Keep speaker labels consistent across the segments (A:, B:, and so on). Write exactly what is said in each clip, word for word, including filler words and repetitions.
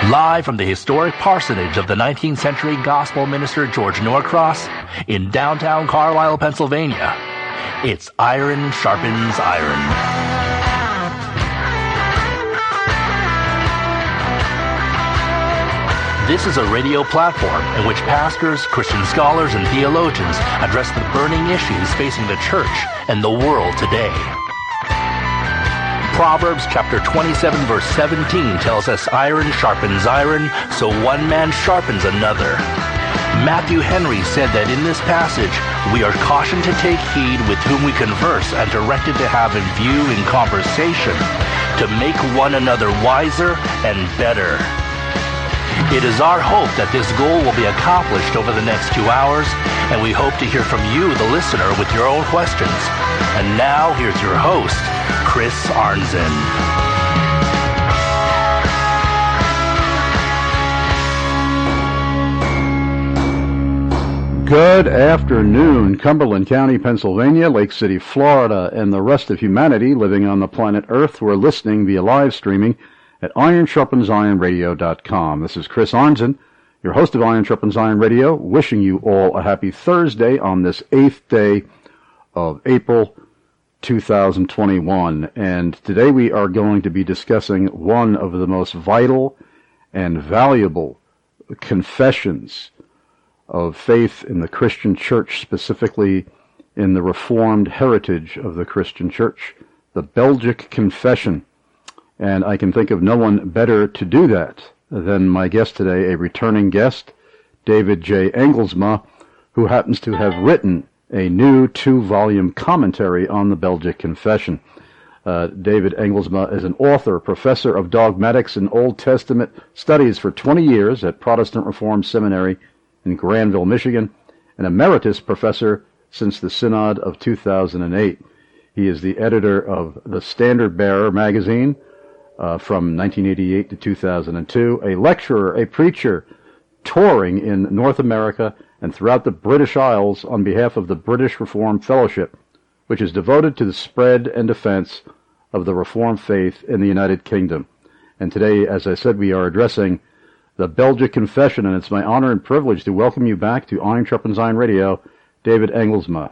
A: Live from the historic parsonage of the nineteenth century gospel minister George Norcross in downtown Carlisle, Pennsylvania, it's Iron Sharpens Iron. This is a radio platform in which pastors, Christian scholars, and theologians address the burning issues facing the church and the world today. Proverbs chapter twenty-seven verse seventeen tells us iron sharpens iron, so one man sharpens another. Matthew Henry said that in this passage, we are cautioned to take heed with whom we converse and directed to have in view in conversation to make one another wiser and better. It is our hope that this goal will be accomplished over the next two hours, and we hope to hear from you, the listener, with your own questions. And now, here's your host, Chris Arnzen.
B: Good afternoon, Cumberland County, Pennsylvania, Lake City, Florida, and the rest of humanity living on the planet Earth who are listening via live streaming at iron sharpens iron radio dot com. This is Chris Arnzen, your host of Iron Sharpens Iron Radio, wishing you all a happy Thursday on this eighth day of April two thousand twenty-one. And today we are going to be discussing one of the most vital and valuable confessions of faith in the Christian church, specifically in the Reformed heritage of the Christian church, the Belgic Confession. And I can think of no one better to do that than my guest today, a returning guest, David J. Engelsma, who happens to have written a new two-volume commentary on the Belgic Confession. Uh, David Engelsma is an author, professor of dogmatics and Old Testament studies for twenty years at Protestant Reformed Seminary in Granville, Michigan, and emeritus professor since the Synod of two thousand eight. He is the editor of the Standard Bearer magazine, Uh, from nineteen eighty-eight to two thousand two, a lecturer, a preacher, touring in North America and throughout the British Isles on behalf of the British Reformed Fellowship, which is devoted to the spread and defense of the Reformed faith in the United Kingdom. And today, as I said, we are addressing the Belgic Confession, and it's my honor and privilege to welcome you back to Iron Sharpens Iron Radio, David Engelsma.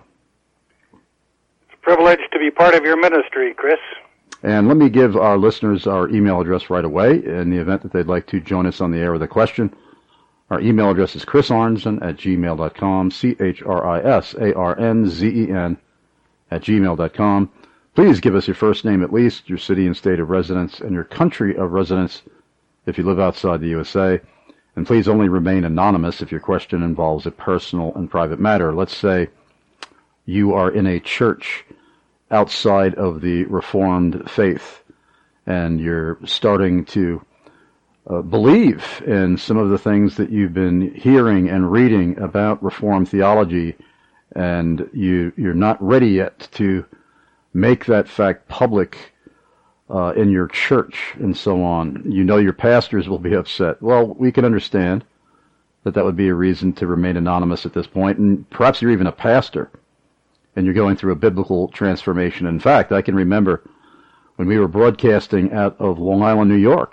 C: It's a privilege to be part of your ministry, Chris.
B: And let me give our listeners our email address right away in the event that they'd like to join us on the air with a question. Our email address is chrisarnzen at gmail dot com, C H R I S A R N Z E N at gmail dot com. Please give us your first name at least, your city and state of residence, and your country of residence if you live outside the U S A. And please only remain anonymous if your question involves a personal and private matter. Let's say you are in a church outside of the Reformed faith, and you're starting to uh, believe in some of the things that you've been hearing and reading about Reformed theology, and you, you're not ready yet to make that fact public uh, in your church and so on. You know your pastors will be upset. Well, we can understand that that would be a reason to remain anonymous at this point, and perhaps you're even a pastor, and you're going through a biblical transformation. In fact, I can remember when we were broadcasting out of Long Island, New York,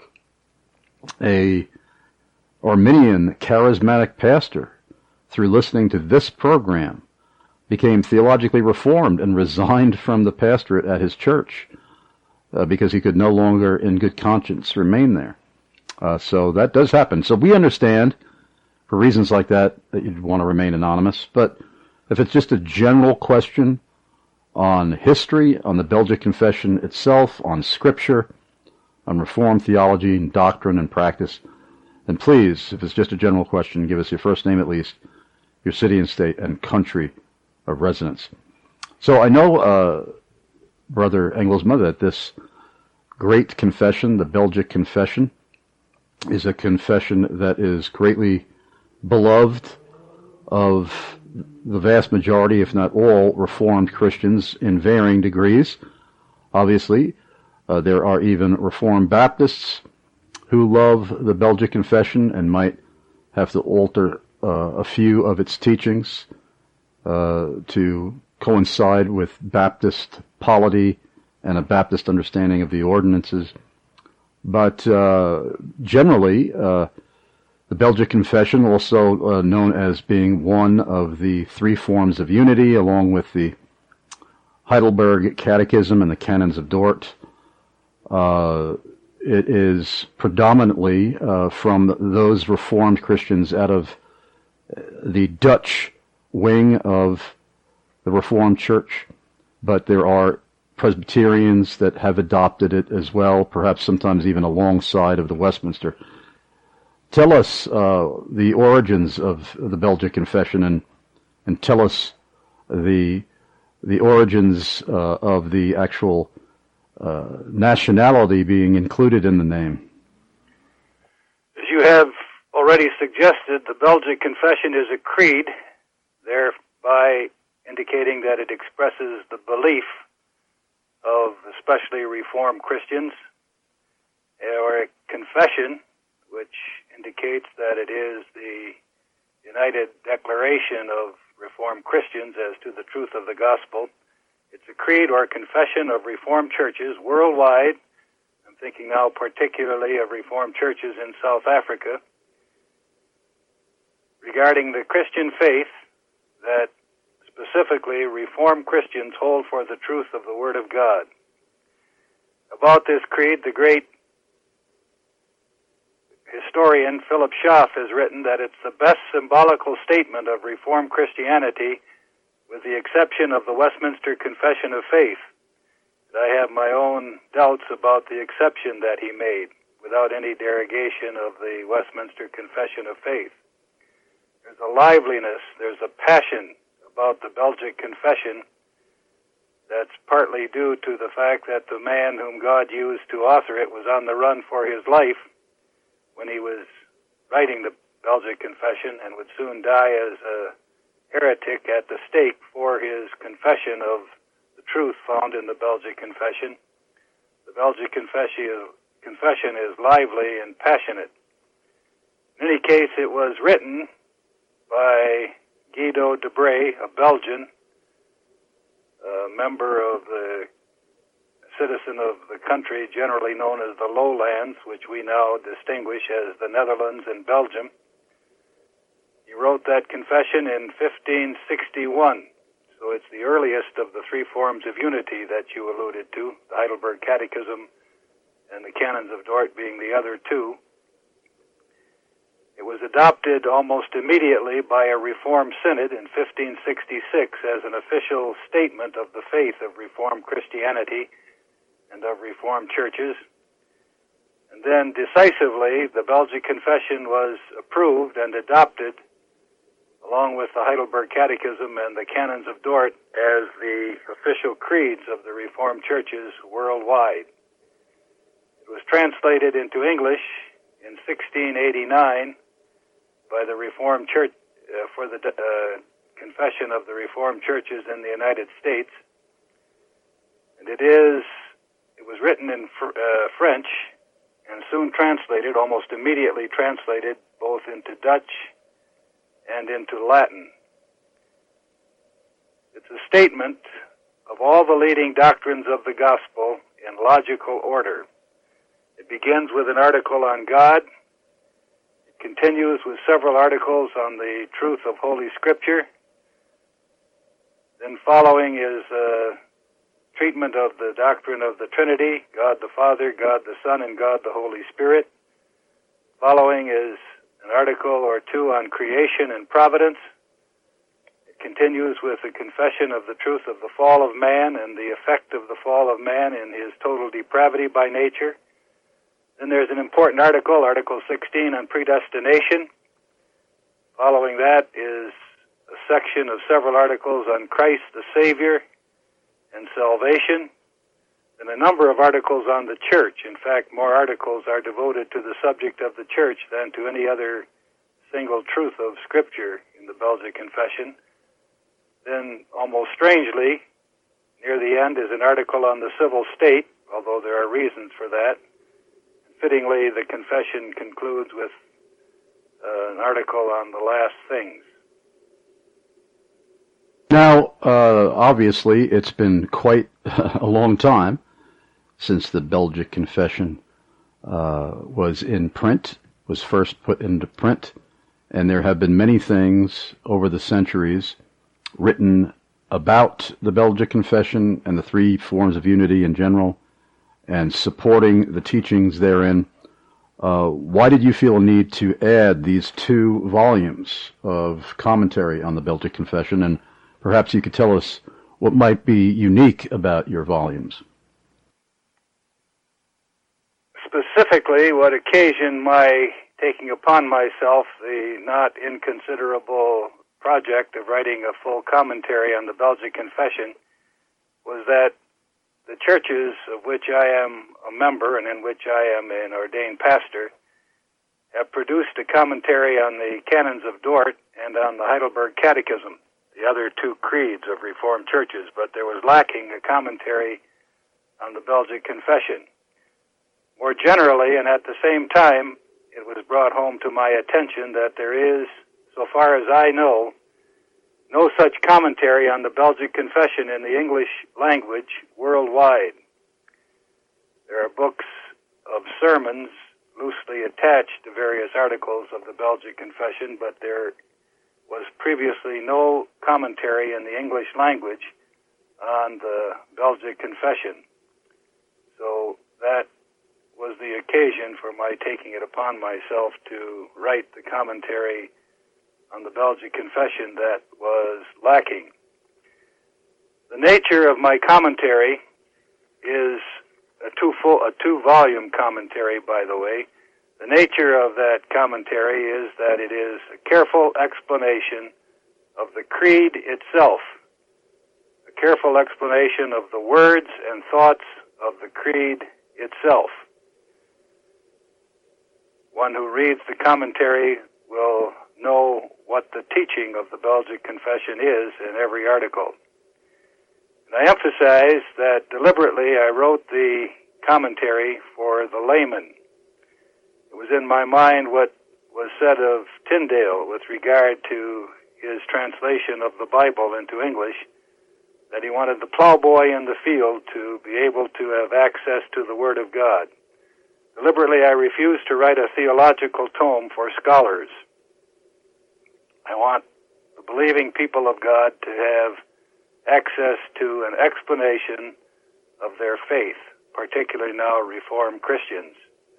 B: a Arminian charismatic pastor, through listening to this program, became theologically reformed and resigned from the pastorate at his church uh, because he could no longer, in good conscience, remain there. Uh, so that does happen. So we understand, for reasons like that, that you'd want to remain anonymous, but if it's just a general question on history, on the Belgic Confession itself, on Scripture, on Reformed theology and doctrine and practice, then please, if it's just a general question, give us your first name at least, your city and state, and country of residence. So I know, uh, Brother Engelsma, that this great confession, the Belgic Confession, is a confession that is greatly beloved of the vast majority, if not all, Reformed Christians in varying degrees. Obviously, uh, there are even Reformed Baptists who love the Belgic Confession and might have to alter uh, a few of its teachings uh, to coincide with Baptist polity and a Baptist understanding of the ordinances. but uh, generally, uh, the Belgic Confession, also uh, known as being one of the three forms of unity, along with the Heidelberg Catechism and the Canons of Dort, uh, it is predominantly uh, from those Reformed Christians out of the Dutch wing of the Reformed Church, but there are Presbyterians that have adopted it as well, perhaps sometimes even alongside of the Westminster. Tell us uh, the origins of the Belgic Confession, and and tell us the the origins uh, of the actual uh, nationality being included in the name.
C: As you have already suggested, the Belgic Confession is a creed, thereby indicating that it expresses the belief of especially Reformed Christians, or a confession, which indicates that it is the united declaration of Reformed Christians as to the truth of the gospel. It's a creed or confession of Reformed churches worldwide. I'm thinking now particularly of Reformed churches in South Africa, regarding the Christian faith that specifically Reformed Christians hold for the truth of the Word of God. About this creed, the great historian Philip Schaff has written that it's the best symbolical statement of Reformed Christianity, with the exception of the Westminster Confession of Faith. I have my own doubts about the exception that he made, without any derogation of the Westminster Confession of Faith. There's a liveliness, there's a passion about the Belgic Confession that's partly due to the fact that the man whom God used to author it was on the run for his life when he was writing the Belgic Confession, and would soon die as a heretic at the stake for his confession of the truth found in the Belgic Confession. The Belgic Confession confession is lively and passionate. In any case, it was written by Guido de Brès, a Belgian, a member of the citizen of the country generally known as the Lowlands, which we now distinguish as the Netherlands and Belgium. He wrote that confession in fifteen sixty-one, so it's the earliest of the three forms of unity that you alluded to, the Heidelberg Catechism and the Canons of Dort being the other two. It was adopted almost immediately by a Reformed Synod in fifteen sixty-six as an official statement of the faith of Reformed Christianity and of Reformed churches. And then decisively, the Belgic Confession was approved and adopted along with the Heidelberg Catechism and the Canons of Dort as the official creeds of the Reformed churches worldwide. It was translated into English in sixteen eighty-nine by the Reformed Church uh, for the uh, Confession of the Reformed Churches in the United States. And it is, it was written in fr- uh, French and soon translated, almost immediately translated, both into Dutch and into Latin. It's a statement of all the leading doctrines of the gospel in logical order. It begins with an article on God. It continues with several articles on the truth of Holy Scripture. Then following is a treatment of the doctrine of the Trinity, God the Father, God the Son, and God the Holy Spirit. Following is an article or two on creation and providence. It continues with a confession of the truth of the fall of man and the effect of the fall of man in his total depravity by nature. Then there's an important article, Article sixteen, on predestination. Following that is a section of several articles on Christ the Savior and salvation, and a number of articles on the church. In fact, more articles are devoted to the subject of the church than to any other single truth of Scripture in the Belgic Confession. Then, almost strangely, near the end is an article on the civil state, although there are reasons for that. Fittingly, the confession concludes with uh, an article on the last things.
B: Now, uh, obviously, it's been quite a long time since the Belgic Confession uh, was in print, was first put into print, and there have been many things over the centuries written about the Belgic Confession and the three forms of unity in general, and supporting the teachings therein. Uh, why did you feel a need to add these two volumes of commentary on the Belgic Confession? And perhaps you could tell us what might be unique about your volumes.
C: Specifically, what occasioned my taking upon myself the not inconsiderable project of writing a full commentary on the Belgic Confession was that the churches of which I am a member and in which I am an ordained pastor have produced a commentary on the Canons of Dort and on the Heidelberg Catechism, the other two creeds of Reformed churches, but there was lacking a commentary on the Belgic Confession. More generally, and at the same time, it was brought home to my attention that there is, so far as I know, no such commentary on the Belgic Confession in the English language worldwide. There are books of sermons loosely attached to various articles of the Belgic Confession, but there was previously no commentary in the English language on the Belgic Confession. So that was the occasion for my taking it upon myself to write the commentary on the Belgic Confession that was lacking. The nature of my commentary is a two full, a two-volume commentary, by the way. The nature of that commentary is that it is a careful explanation of the creed itself, a careful explanation of the words and thoughts of the creed itself. One who reads the commentary will know what the teaching of the Belgic Confession is in every article. And I emphasize that deliberately I wrote the commentary for the layman. It was in my mind what was said of Tyndale with regard to his translation of the Bible into English, that he wanted the plowboy in the field to be able to have access to the Word of God. Deliberately, I refused to write a theological tome for scholars. I want the believing people of God to have access to an explanation of their faith, particularly now Reformed Christians.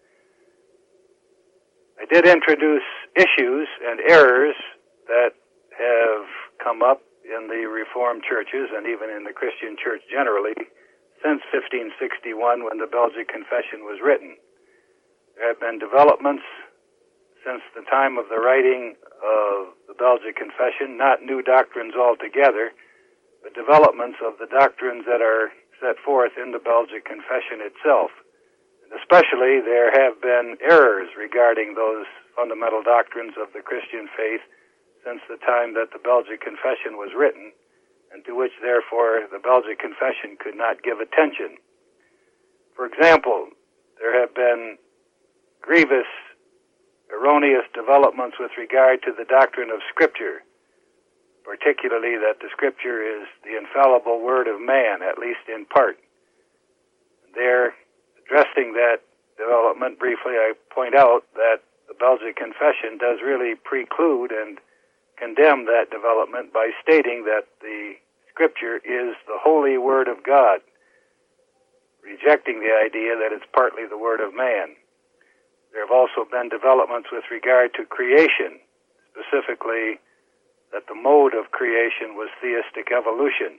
C: I did introduce issues and errors that have come up in the Reformed churches and even in the Christian church generally since fifteen sixty-one, when the Belgic Confession was written. There have been developments since the time of the writing of the Belgic Confession, not new doctrines altogether, but developments of the doctrines that are set forth in the Belgic Confession itself. And especially, there have been errors regarding those fundamental doctrines of the Christian faith since the time that the Belgic Confession was written, and to which, therefore, the Belgic Confession could not give attention. For example, there have been grievous, erroneous developments with regard to the doctrine of Scripture, particularly that the Scripture is the infallible word of man, at least in part. There, addressing that development briefly, I point out that the Belgic Confession does really preclude and condemn that development by stating that the Scripture is the holy Word of God, rejecting the idea that it's partly the Word of man. There have also been developments with regard to creation, specifically that the mode of creation was theistic evolution.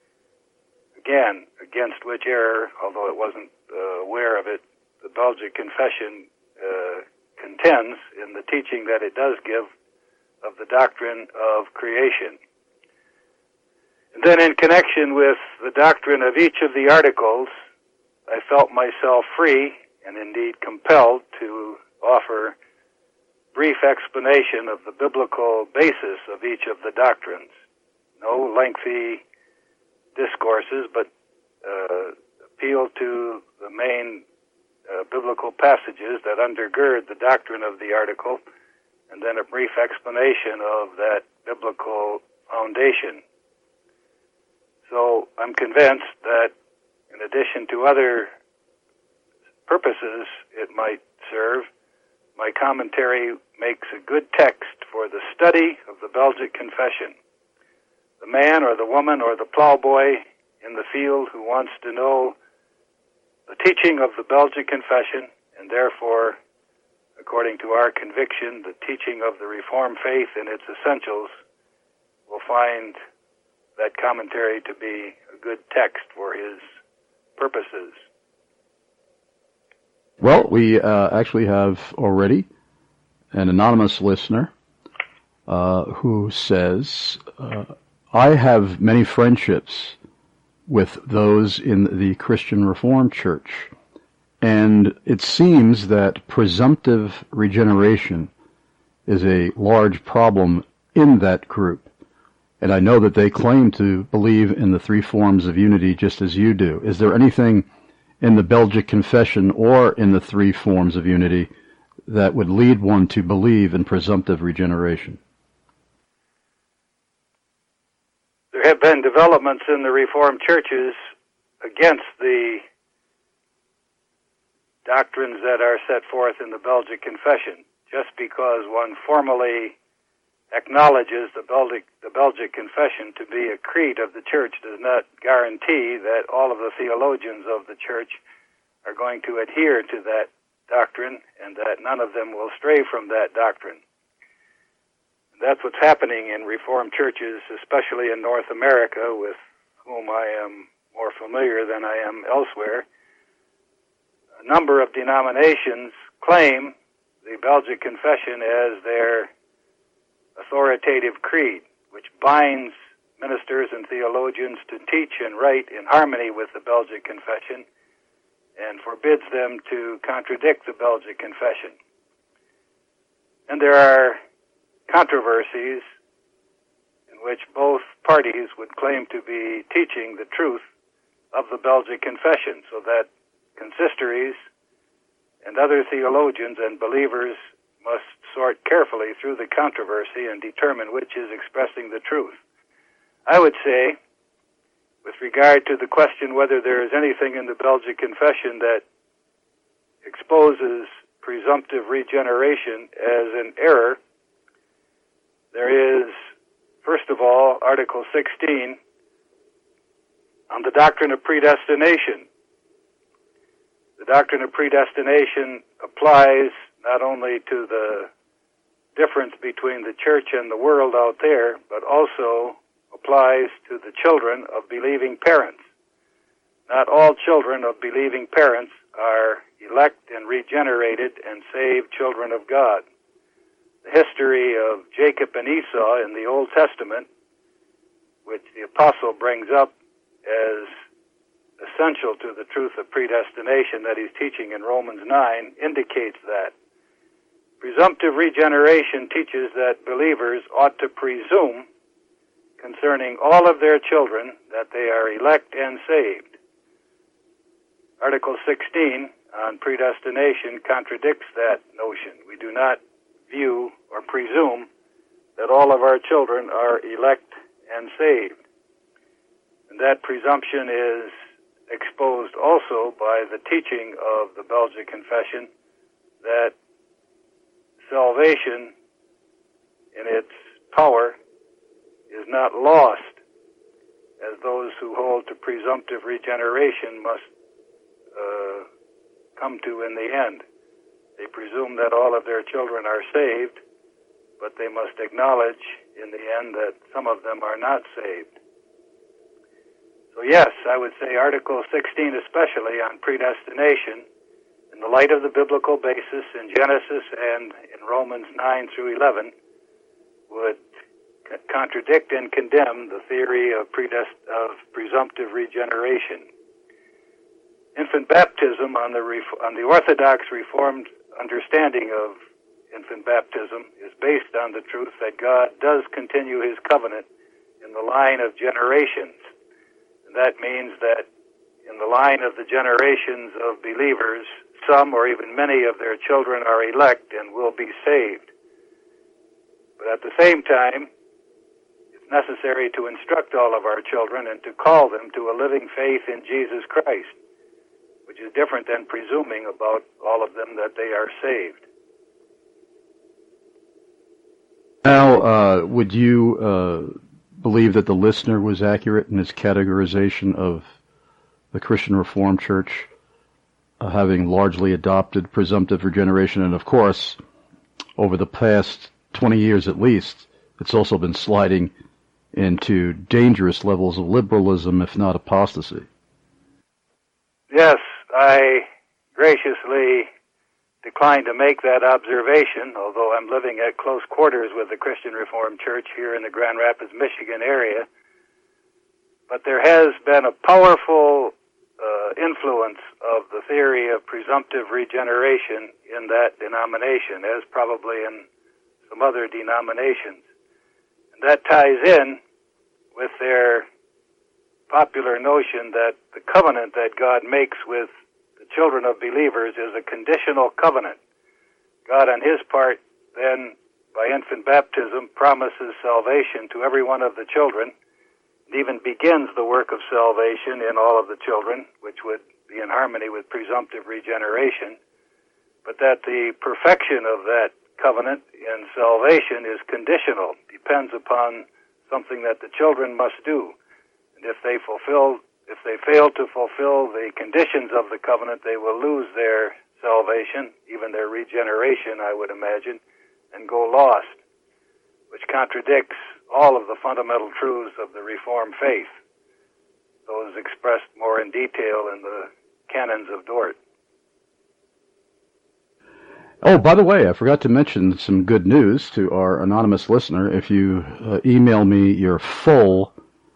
C: Again, against which error, although it wasn't uh, aware of it, the Belgic Confession uh, contends in the teaching that it does give of the doctrine of creation. And then in connection with the doctrine of each of the articles, I felt myself free and indeed compelled to offer brief explanation of the biblical basis of each of the doctrines. No lengthy discourses, but uh, appeal to the main uh, biblical passages that undergird the doctrine of the article, and then a brief explanation of that biblical foundation. So I'm convinced that in addition to other purposes it might serve, my commentary makes a good text for the study of the Belgic Confession. The man or the woman or the plowboy in the field who wants to know the teaching of the Belgic Confession, and therefore, according to our conviction, the teaching of the Reformed faith in its essentials, will find that commentary to be a good text for his purposes.
B: Well, we uh, actually have already an anonymous listener uh, who says, uh, I have many friendships with those in the Christian Reformed Church, and it seems that presumptive regeneration is a large problem in that group. And I know that they claim to believe in the three forms of unity just as you do. Is there anything in the Belgic Confession or in the three forms of unity that would lead one to believe in presumptive regeneration?
C: There have been developments in the Reformed churches against the doctrines that are set forth in the Belgic Confession. Just because one formally acknowledges the Belgic, the Belgic Confession to be a creed of the church does not guarantee that all of the theologians of the church are going to adhere to that doctrine and that none of them will stray from that doctrine. That's what's happening in Reformed churches, especially in North America, with whom I am more familiar than I am elsewhere. A number of denominations claim the Belgic Confession as their authoritative creed, which binds ministers and theologians to teach and write in harmony with the Belgic Confession and forbids them to contradict the Belgic Confession. And there are controversies in which both parties would claim to be teaching the truth of the Belgic Confession, so that consistories and other theologians and believers must sort carefully through the controversy and determine which is expressing the truth. I would say, with regard to the question whether there is anything in the Belgic Confession that exposes presumptive regeneration as an error, there is, first of all, Article sixteen on the doctrine of predestination. The doctrine of predestination applies not only to the difference between the church and the world out there, but also applies to the children of believing parents. Not all children of believing parents are elect and regenerated and saved children of God. The history of Jacob and Esau in the Old Testament, which the apostle brings up as essential to the truth of predestination that he's teaching in Romans nine, indicates that. Presumptive regeneration teaches that believers ought to presume concerning all of their children that they are elect and saved. Article sixteen on predestination contradicts that notion. We do not view or presume that all of our children are elect and saved. And that presumption is exposed also by the teaching of the Belgic Confession that salvation in its power is not lost, as those who hold to presumptive regeneration must uh, come to in the end. They presume that all of their children are saved, but they must acknowledge in the end that some of them are not saved. So yes, I would say Article sixteen especially on predestination, in the light of the biblical basis in Genesis and in Romans nine through eleven, would c- contradict and condemn the theory of, predest- of presumptive regeneration. Infant baptism on the ref- on the Orthodox Reformed understanding of infant baptism is based on the truth that God does continue his covenant in the line of generations. And that means that in the line of the generations of believers, some or even many of their children are elect and will be saved. But at the same time, it's necessary to instruct all of our children and to call them to a living faith in Jesus Christ. which is different than presuming about all of them that they are saved.
B: Now, uh, would you uh, believe that the listener was accurate in his categorization of the Christian Reformed Church uh, having largely adopted presumptive regeneration? And of course, over the past twenty years at least, it's also been sliding into dangerous levels of liberalism, if not apostasy.
C: Yes, I graciously decline to make that observation, although I'm living at close quarters with the Christian Reformed Church here in the Grand Rapids, Michigan area. But there has been a powerful uh, influence of the theory of presumptive regeneration in that denomination, as probably in some other denominations. And that ties in with their popular notion that the covenant that God makes with the children of believers is a conditional covenant. God, on his part, then, by infant baptism, promises salvation to every one of the children, and even begins the work of salvation in all of the children, which would be in harmony with presumptive regeneration, but that the perfection of that covenant in salvation is conditional, depends upon something that the children must do. And if they fulfill, if they fail to fulfill the conditions of the covenant, they will lose their salvation, even their regeneration, I would imagine, and go lost, which contradicts all of the fundamental truths of the Reformed faith, those expressed more in detail in the canons of Dort.
B: Oh, by the way, I forgot to mention some good news to our anonymous listener. If you uh, email me your full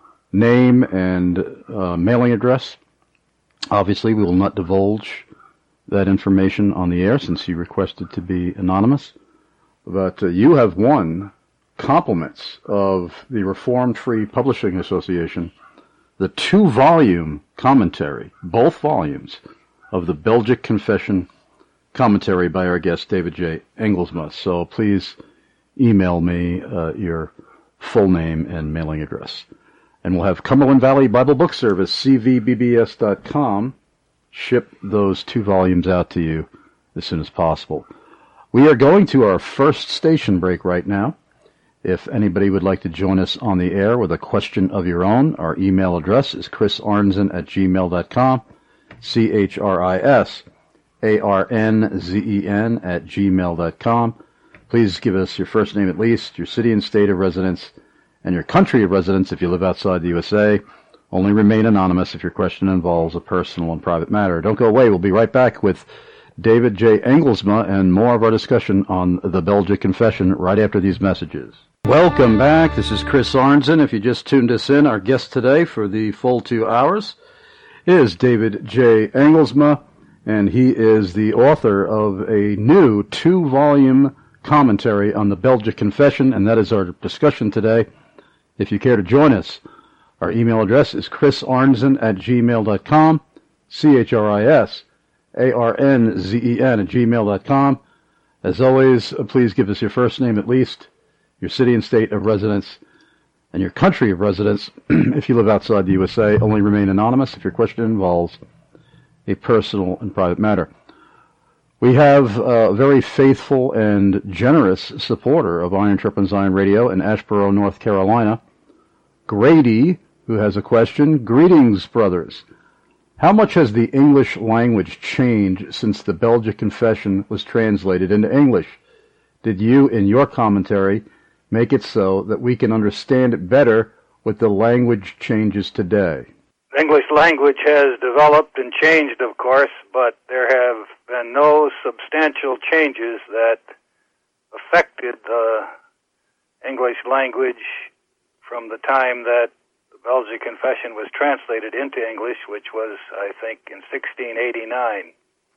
B: name and uh, mailing address, obviously we will not divulge that information on the air since you requested to be anonymous. But uh, you have won compliments of the Reformed Free Publishing Association, the two-volume commentary, both volumes, of the Belgic Confession commentary by our guest David J. Engelsma. So please email me uh, your full name and mailing address. And we'll have Cumberland Valley Bible Book Service, c v b b s dot com, ship those two volumes out to you as soon as possible. We are going to our first station break right now. If anybody would like to join us on the air with a question of your own, our email address is chris arnzen at gmail dot com, C H R I S A R N Z E N at gmail dot com. Please give us your first name at least, your city and state of residence, and your country of residence if you live outside the U S A. Only remain anonymous if your question involves a personal and private matter. Don't go away. We'll be right back with David J. Engelsma and more of our discussion on the Belgic Confession right after these messages. Welcome back. This is Chris Arnzen. If you just tuned us in, our guest today for the full two hours is David J. Engelsma, and he is the author of a new two-volume commentary on the Belgic Confession, and that is our discussion today. If you care to join us, our email address is chris arnzen at gmail dot com, C H R I S A R N Z E N at gmail dot com. As always, please give us your first name at least, your city and state of residence, and your country of residence. If you live outside the U S A, only remain anonymous if your question involves a personal and private matter. We have a very faithful and generous supporter of Iron Sharpens Iron Radio in Asheboro, North Carolina, Grady, who has a question. Greetings, brothers. How much has the English language changed since the Belgic Confession was translated into English? Did you, in your commentary, make it so that we can understand it better with the language changes today?
C: The English language has developed and changed, of course, but there have been no substantial changes that affected the English language from the time that the Belgic Confession was translated into English, which was, I think, in sixteen eighty-nine.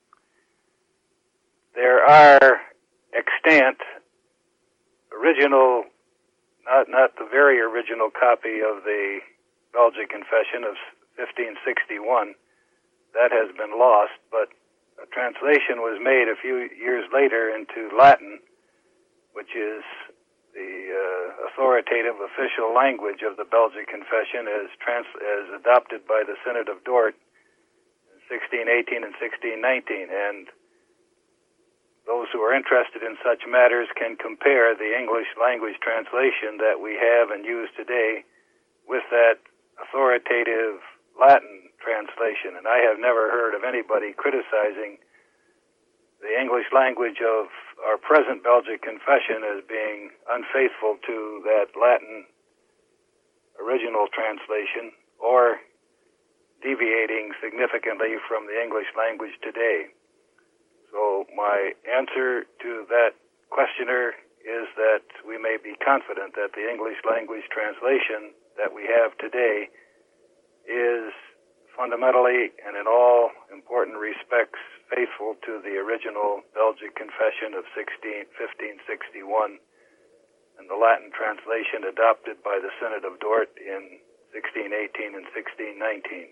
C: There are extant original, not, not the very original copy of the Belgic Confession of fifteen sixty-one. That has been lost, but a translation was made a few years later into Latin, which is the uh, authoritative official language of the Belgic Confession as, trans- as adopted by the Synod of Dort in sixteen eighteen and sixteen nineteen, and those who are interested in such matters can compare the English language translation that we have and use today with that authoritative Latin translation. And I have never heard of anybody criticizing the English language of our present Belgic Confession as being unfaithful to that Latin original translation or deviating significantly from the English language today. So my answer to that questioner is that we may be confident that the English language translation that we have today is fundamentally and in all important respects faithful to the original Belgic Confession of fifteen sixty-one and the Latin translation adopted by the Synod of Dort in sixteen eighteen and sixteen nineteen.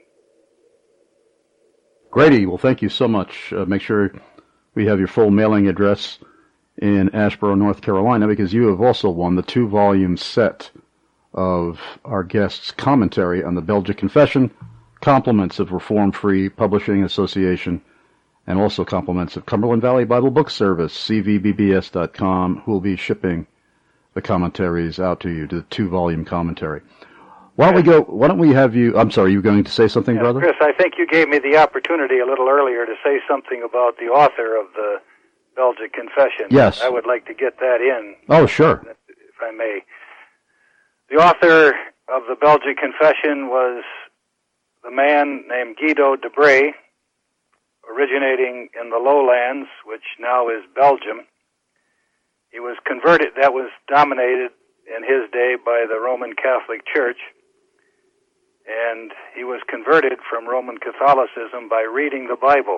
B: Grady, well, thank you so much. Uh, make sure we have your full mailing address in Asheboro, North Carolina, because you have also won the two-volume set of our guest's commentary on the Belgic Confession, compliments of Reform Free Publishing Association, and also compliments of Cumberland Valley Bible Book Service, C V B B S dot com, who will be shipping the commentaries out to you, to the two-volume commentary. Why don't we go, why don't we have you, I'm sorry, you were going to say something,
C: yes,
B: brother?
C: Chris, I think you gave me the opportunity a little earlier to say something about the author of the Belgic Confession.
B: Yes.
C: I would like to get that in.
B: Oh, sure.
C: If I may. The author of the Belgic Confession was the man named Guido de Brès, originating in the lowlands, which now is Belgium. He was converted, that was dominated in his day by the Roman Catholic Church, and he was converted from Roman Catholicism by reading the Bible.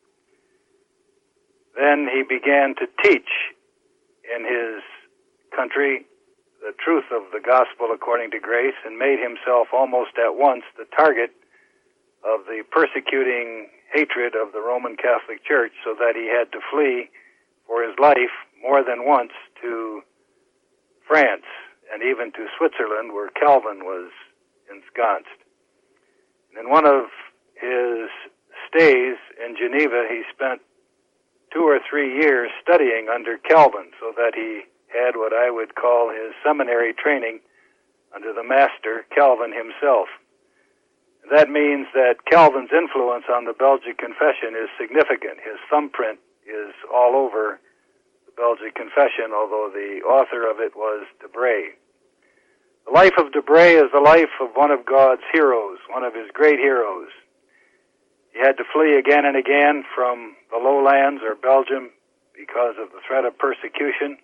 C: Then he began to teach in his country the truth of the gospel according to grace, and made himself almost at once the target of the persecuting hatred of the Roman Catholic Church, so that he had to flee for his life more than once to France and even to Switzerland, where Calvin was ensconced. And in one of his stays in Geneva, he spent two or three years studying under Calvin, so that he had what I would call his seminary training under the master, Calvin himself. That means that Calvin's influence on the Belgic Confession is significant. His thumbprint is all over the Belgic Confession, although the author of it was de Brès. The life of de Brès is the life of one of God's heroes, one of his great heroes. He had to flee again and again from the lowlands or Belgium because of the threat of persecution.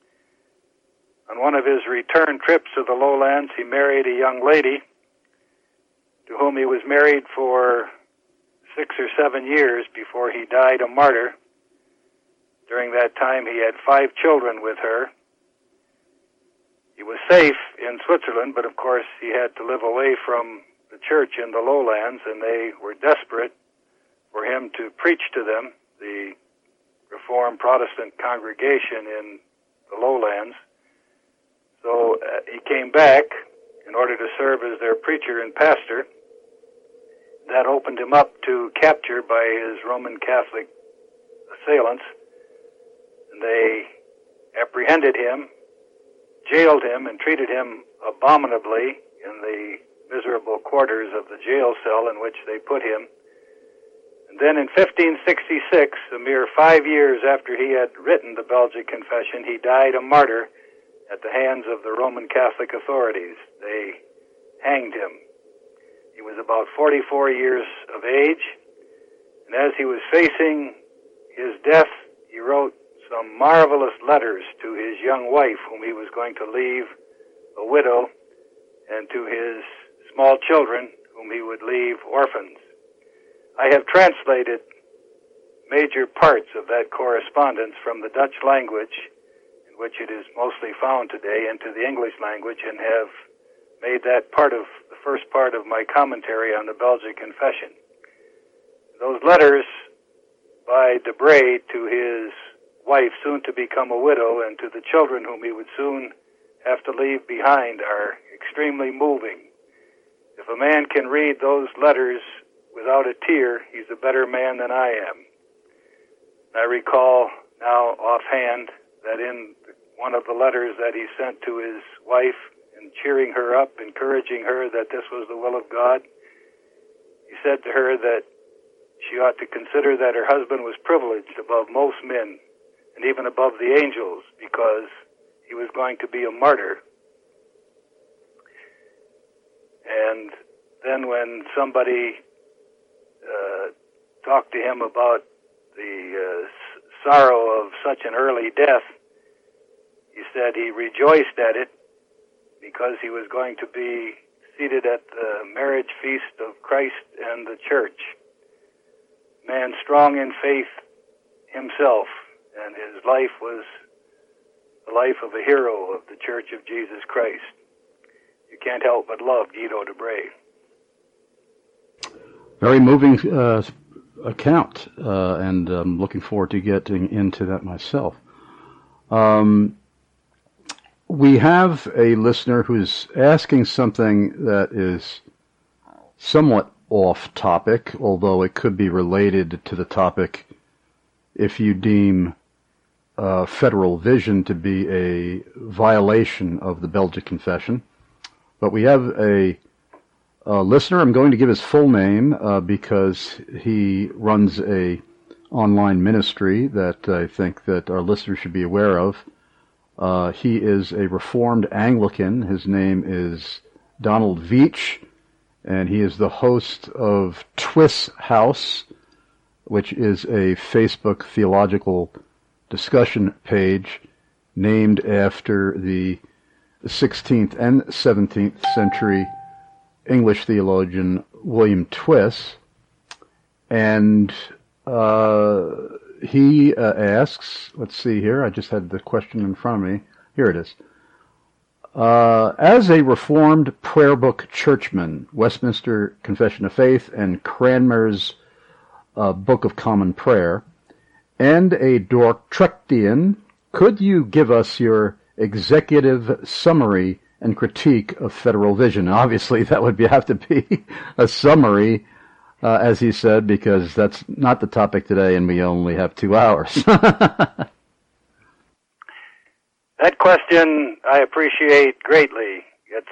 C: On one of his return trips to the lowlands, he married a young lady to whom he was married for six or seven years before he died a martyr. During that time, he had five children with her. He was safe in Switzerland, but of course he had to live away from the church in the lowlands, and they were desperate for him to preach to them, the Reformed Protestant congregation in the lowlands. So uh, he came back in order to serve as their preacher and pastor. That opened him up to capture by his Roman Catholic assailants. And they apprehended him, jailed him, and treated him abominably in the miserable quarters of the jail cell in which they put him. And then in fifteen sixty-six, a mere five years after he had written the Belgic Confession, he died a martyr at the hands of the Roman Catholic authorities. They hanged him. He was about forty-four years of age, and as he was facing his death, he wrote some marvelous letters to his young wife, whom he was going to leave a widow, and to his small children, whom he would leave orphans. I have translated major parts of that correspondence from the Dutch language, in which it is mostly found today, into the English language, and have made that part of the first part of my commentary on the Belgic Confession. Those letters by de Brès to his wife, soon to become a widow, and to the children whom he would soon have to leave behind, are extremely moving. If a man can read those letters without a tear, he's a better man than I am. I recall now offhand that in one of the letters that he sent to his wife, and cheering her up, encouraging her that this was the will of God, he said to her that she ought to consider that her husband was privileged above most men and even above the angels because he was going to be a martyr. And then when somebody uh, talked to him about the uh, s- sorrow of such an early death, he said he rejoiced at it because he was going to be seated at the marriage feast of Christ and the church. Man strong in faith himself, and his life was the life of a hero of the Church of Jesus Christ. You can't help but love Guido de Bray.
B: Very moving uh, account, uh, and I'm looking forward to getting into that myself. Um, we have a listener who's asking something that is somewhat off topic, although it could be related to the topic if you deem uh, federal vision to be a violation of the Belgic Confession. But we have a, a listener. I'm going to give his full name uh, because he runs a online ministry that I think that our listeners should be aware of. Uh, he is a Reformed Anglican. His name is Donald Veach, and he is the host of Twiss House, which is a Facebook theological discussion page named after the sixteenth and seventeenth century English theologian William Twiss. And uh, he uh, asks, let's see here, I just had the question in front of me. Here it is. Uh, as a Reformed prayer book churchman, Westminster Confession of Faith and Cranmer's uh, Book of Common Prayer, and a Dordrechtian, could you give us your executive summary and critique of federal vision? Obviously, that would be, have to be a summary, uh, as he said, because that's not the topic today, and we only have two hours.
C: That question I appreciate greatly. It's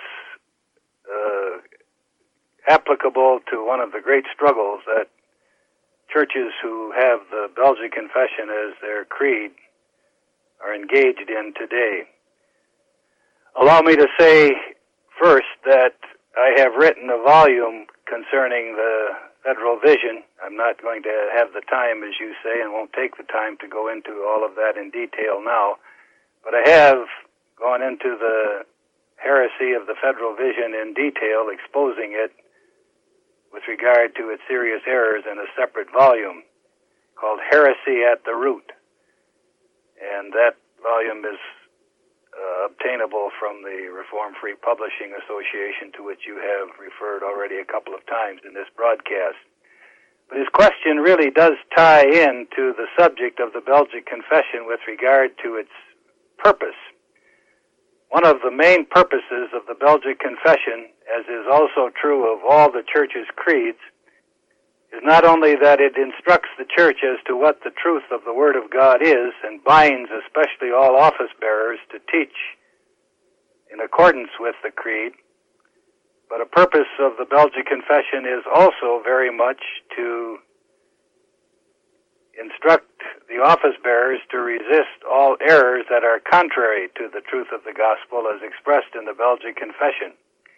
C: uh, applicable to one of the great struggles that churches who have the Belgic Confession as their creed are engaged in today. Allow me to say first that I have written a volume concerning the federal vision. I'm not going to have the time, as you say, and won't take the time to go into all of that in detail now. But I have gone into the heresy of the federal vision in detail, exposing it with regard to its serious errors in a separate volume called Heresy at the Root. And that volume is uh, obtainable from the Reform Free Publishing Association, to which you have referred already a couple of times in this broadcast. But his question really does tie in to the subject of the Belgic Confession with regard to its purpose. One of the main purposes of the Belgic Confession, as is also true of all the Church's creeds, is not only that it instructs the Church as to what the truth of the Word of God is, and binds especially all office bearers to teach in accordance with the creed, but a purpose of the Belgic Confession is also very much to instruct the office bearers to resist all errors that are contrary to the truth of the gospel as expressed in the Belgic Confession.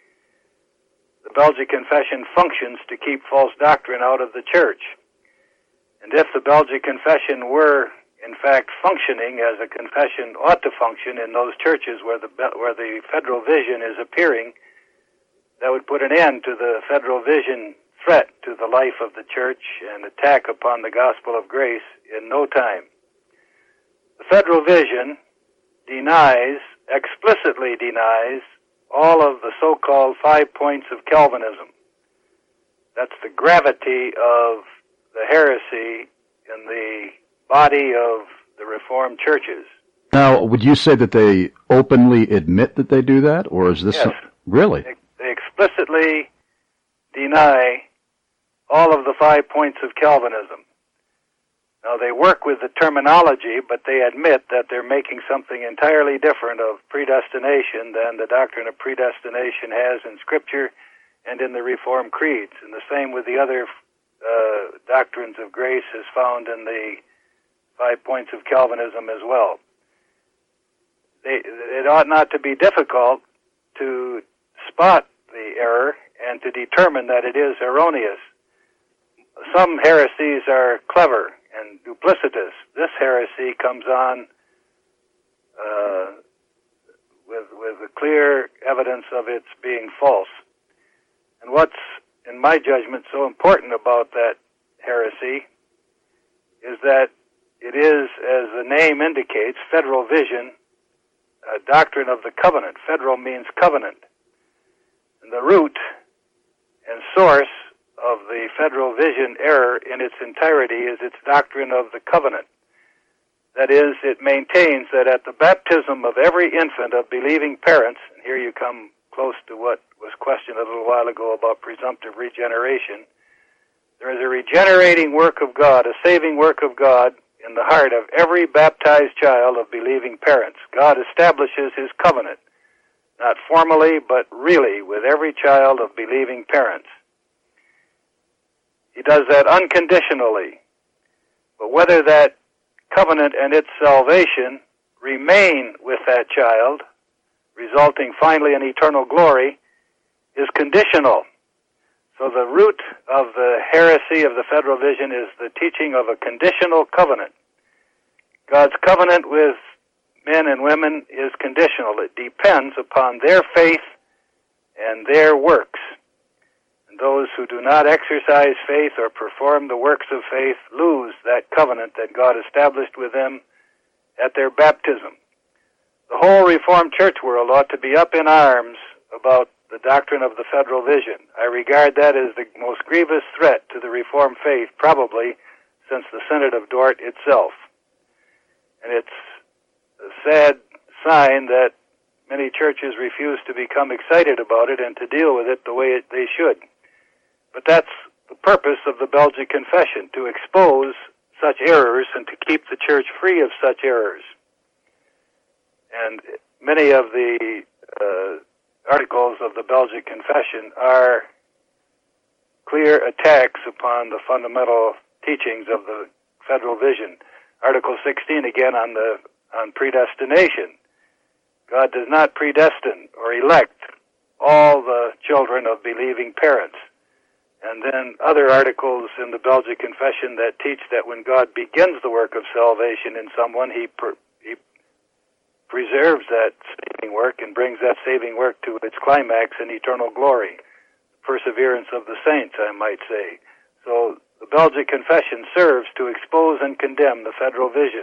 C: The Belgic Confession functions to keep false doctrine out of the church. And if the Belgic Confession were, in fact, functioning as a confession ought to function in those churches where the, where the federal vision is appearing, that would put an end to the federal vision threat to the life of the church and attack upon the gospel of grace in no time. The federal vision denies, explicitly denies, all of the so-called five points of Calvinism. That's the gravity of the heresy in the body of the Reformed churches.
B: Now, would you say that they openly admit that they do that, or is this
C: yes.
B: some, really?
C: They, they explicitly deny all of the five points of Calvinism. Now, they work with the terminology, but they admit that they're making something entirely different of predestination than the doctrine of predestination has in Scripture and in the Reformed creeds. And the same with the other uh, doctrines of grace is found in the five points of Calvinism as well. They, it ought not to be difficult to spot the error and to determine that it is erroneous. Some heresies are clever and duplicitous. This heresy comes on uh, with with a clear evidence of its being false. And what's, in my judgment, so important about that heresy is that it is, as the name indicates, federal vision, a doctrine of the covenant. Federal means covenant. And the root and source of the federal vision error in its entirety is its doctrine of the covenant. That is, it maintains that at the baptism of every infant of believing parents, and here you come close to what was questioned a little while ago about presumptive regeneration, there is a regenerating work of God, a saving work of God in the heart of every baptized child of believing parents. God establishes his covenant, not formally, but really, with every child of believing parents. He does that unconditionally. But whether that covenant and its salvation remain with that child, resulting finally in eternal glory, is conditional. So the root of the heresy of the federal vision is the teaching of a conditional covenant. God's covenant with men and women is conditional. It depends upon their faith and their works. And those who do not exercise faith or perform the works of faith lose that covenant that God established with them at their baptism. The whole Reformed church world ought to be up in arms about the doctrine of the federal vision. I regard that as the most grievous threat to the Reformed faith, probably since the Synod of Dort itself. And it's a sad sign that many churches refuse to become excited about it and to deal with it the way it, they should. But that's the purpose of the Belgic Confession, to expose such errors and to keep the church free of such errors. And many of the uh, articles of the Belgic Confession are clear attacks upon the fundamental teachings of the federal vision. Article sixteen, again, on the on predestination. God does not predestine or elect all the children of believing parents. And then other articles in the Belgic Confession that teach that when God begins the work of salvation in someone, he, per, he preserves that saving work and brings that saving work to its climax in eternal glory. Perseverance of the saints, I might say. So the Belgic Confession serves to expose and condemn the federal vision.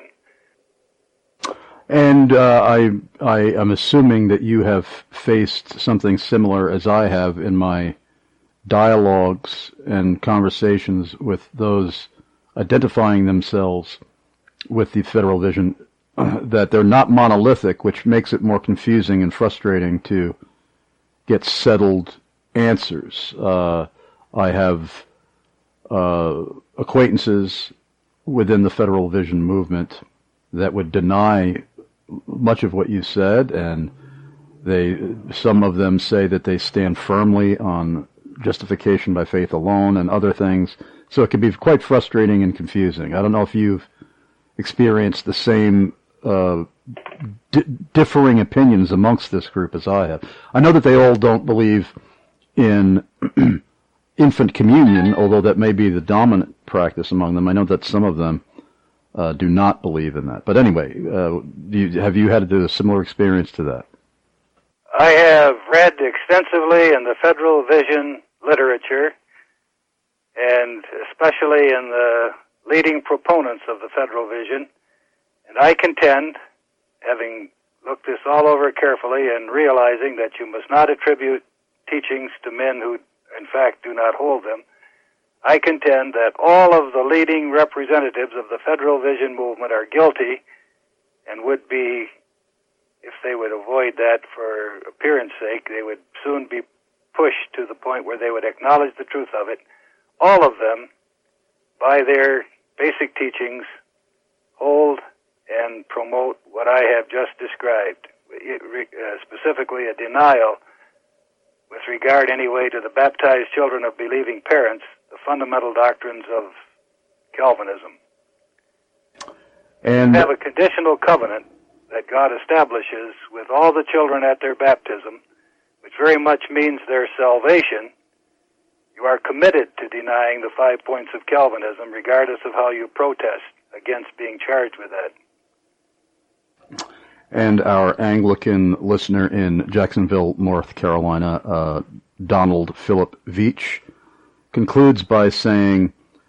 B: And uh, I, I am assuming that you have faced something similar as I have in my dialogues and conversations with those identifying themselves with the federal vision, uh, that they're not monolithic, which makes it more confusing and frustrating to get settled answers. Uh, I have uh, acquaintances within the federal vision movement that would deny much of what you said, and they, some of them say that they stand firmly on justification by faith alone and other things. So it can be quite frustrating and confusing. I don't know if you've experienced the same uh, di- differing opinions amongst this group as I have. I know that they all don't believe in infant communion, although that may be the dominant practice among them. I know that some of them uh, do not believe in that. But anyway, uh, do you, have you had a similar experience to that?
C: I have read extensively in the federal vision literature, and especially in the leading proponents of the federal vision, and I contend, having looked this all over carefully and realizing that you must not attribute teachings to men who in fact do not hold them, I contend that all of the leading representatives of the federal vision movement are guilty and would be, if they would avoid that for appearance sake, they would soon be pushed to the point where they would acknowledge the truth of it, all of them, by their basic teachings, hold and promote what I have just described, uh, specifically a denial with regard anyway to the baptized children of believing parents, the fundamental doctrines of Calvinism.
B: And
C: we have a conditional covenant that God establishes with all the children at their baptism, which very much means their salvation. You are committed to denying the five points of Calvinism, regardless of how you protest against being charged with that.
B: And our Anglican listener in Jacksonville, North Carolina, uh, Donald Philip Veach, concludes by saying,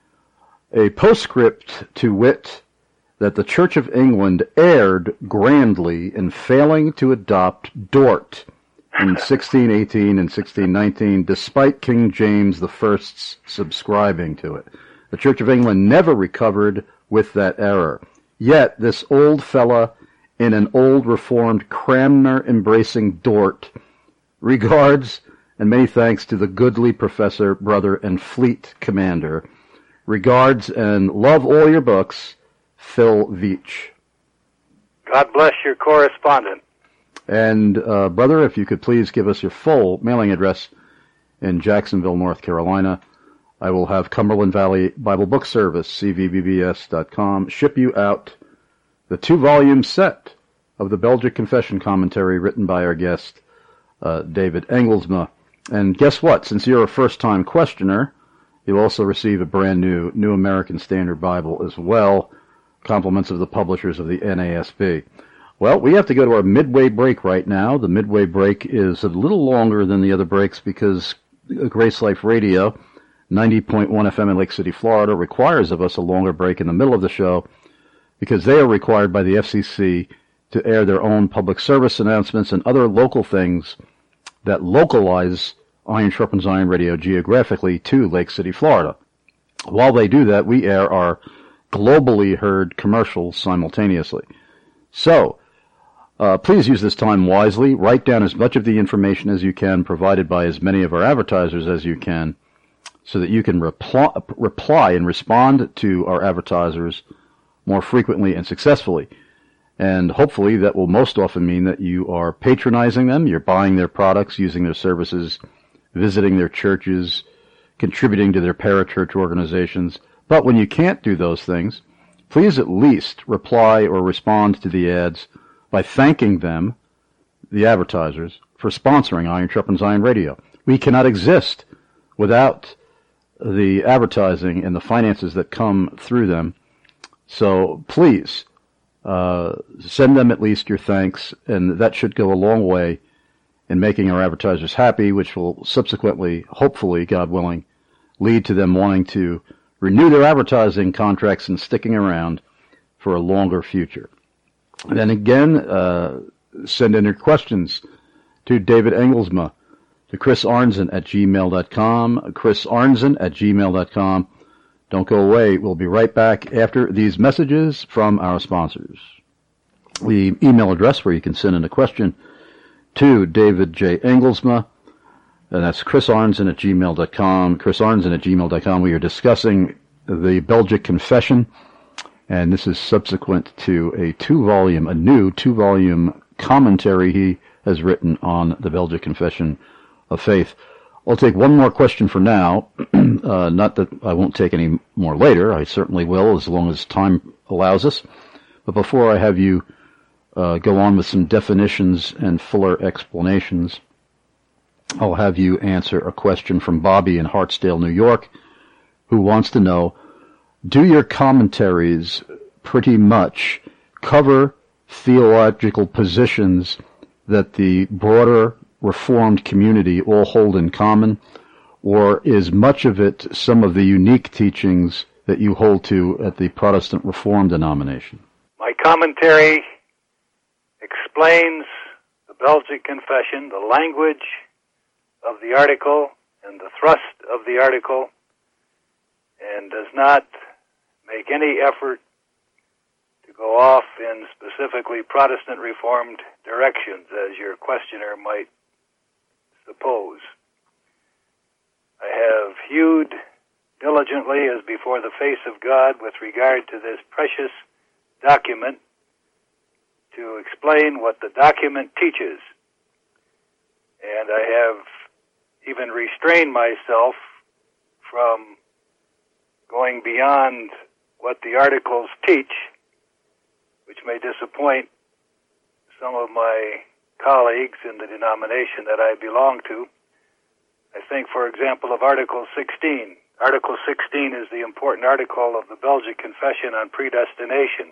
B: a postscript to wit that the Church of England erred grandly in failing to adopt Dort in sixteen eighteen and sixteen nineteen, despite King James the First's subscribing to it. The Church of England never recovered with that error. Yet this old fella in an old Reformed Cranmer-embracing Dort regards, and many thanks to the goodly professor, brother, and fleet commander, regards and love all your books, Phil Veach.
C: God bless your correspondent.
B: And, uh, brother, if you could please give us your full mailing address in Jacksonville, North Carolina, I will have Cumberland Valley Bible Book Service, C V B B S dot com, ship you out the two-volume set of the Belgic Confession commentary written by our guest, uh, David Engelsma. And guess what? Since you're a first-time questioner, you'll also receive a brand-new New American Standard Bible as well, compliments of the publishers of the N A S B. Well, we have to go to our midway break right now. The midway break is a little longer than the other breaks because Grace Life Radio, ninety point one F M in Lake City, Florida, requires of us a longer break in the middle of the show because they are required by the F C C to air their own public service announcements and other local things that localize Iron Sharpens Iron Radio geographically to Lake City, Florida. While they do that, we air our globally heard commercials simultaneously. So, uh, please use this time wisely. Write down as much of the information as you can provided by as many of our advertisers as you can so that you can reply, reply and respond to our advertisers more frequently and successfully. And hopefully that will most often mean that you are patronizing them, you're buying their products, using their services, visiting their churches, contributing to their parachurch organizations. But when you can't do those things, please at least reply or respond to the ads by thanking them, the advertisers, for sponsoring Iron Sharpens Iron Radio. We cannot exist without the advertising and the finances that come through them. So please, uh, send them at least your thanks, and that should go a long way in making our advertisers happy, which will subsequently, hopefully, God willing, lead to them wanting to renew their advertising contracts and sticking around for a longer future. Then again, uh, send in your questions to David Engelsma, to Chris Arnzen at gmail dot com, Chris Arnzen at gmail dot com. Don't go away. We'll be right back after these messages from our sponsors. The email address where you can send in a question to David J. Engelsma, and that's Chris Arnzen at gmail dot com, Chris Arnzen at gmail dot com. We are discussing the Belgic Confession, and this is subsequent to a two-volume, a new two-volume commentary he has written on the Belgic Confession of Faith. I'll take one more question for now. uh, not that I won't take any more later. I certainly will, as long as time allows us. But before I have you uh, go on with some definitions and fuller explanations, I'll have you answer a question from Bobby in Hartsdale, New York, who wants to know, do your commentaries pretty much cover theological positions that the broader Reformed community all hold in common, or is much of it some of the unique teachings that you hold to at the Protestant Reformed denomination?
C: My commentary explains the Belgic Confession, the language of the article and the thrust of the article, and does not make any effort to go off in specifically Protestant Reformed directions, as your questioner might suppose. I have hewed diligently as before the face of God with regard to this precious document to explain what the document teaches. And I have even restrained myself from going beyond what the articles teach, which may disappoint some of my colleagues in the denomination that I belong to. I think, for example, of Article sixteen. Article sixteen is the important article of the Belgic Confession on Predestination.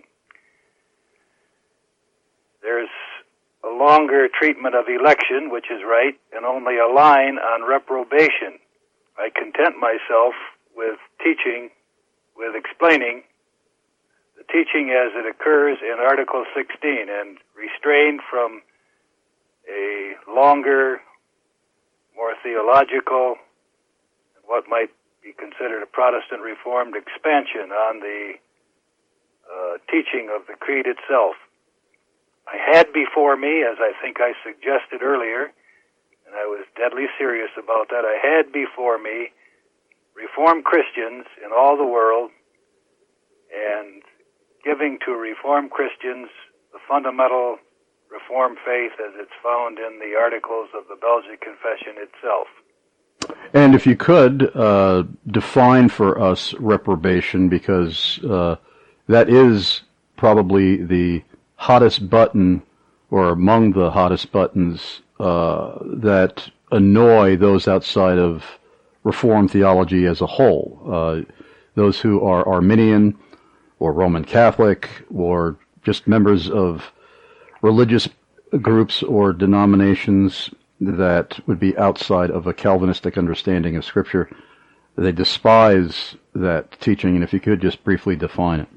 C: There's a longer treatment of election, which is right, and only a line on reprobation. I content myself with teaching, with explaining the teaching as it occurs in Article sixteen, and restrained from a longer, more theological, what might be considered a Protestant Reformed expansion on the uh, teaching of the Creed itself. I had before me, as I think I suggested earlier, and I was deadly serious about that, I had before me Reformed Christians in all the world, and giving to Reformed Christians the fundamental Reformed faith as it's found in the articles of the Belgic Confession itself.
B: And if you could, uh, define for us reprobation, because uh, that is probably the hottest button, or among the hottest buttons, uh, that annoy those outside of Reformed theology as a whole. Uh, those who are Arminian or Roman Catholic or just members of religious groups or denominations that would be outside of a Calvinistic understanding of Scripture, they despise that teaching, and if you could just briefly define it.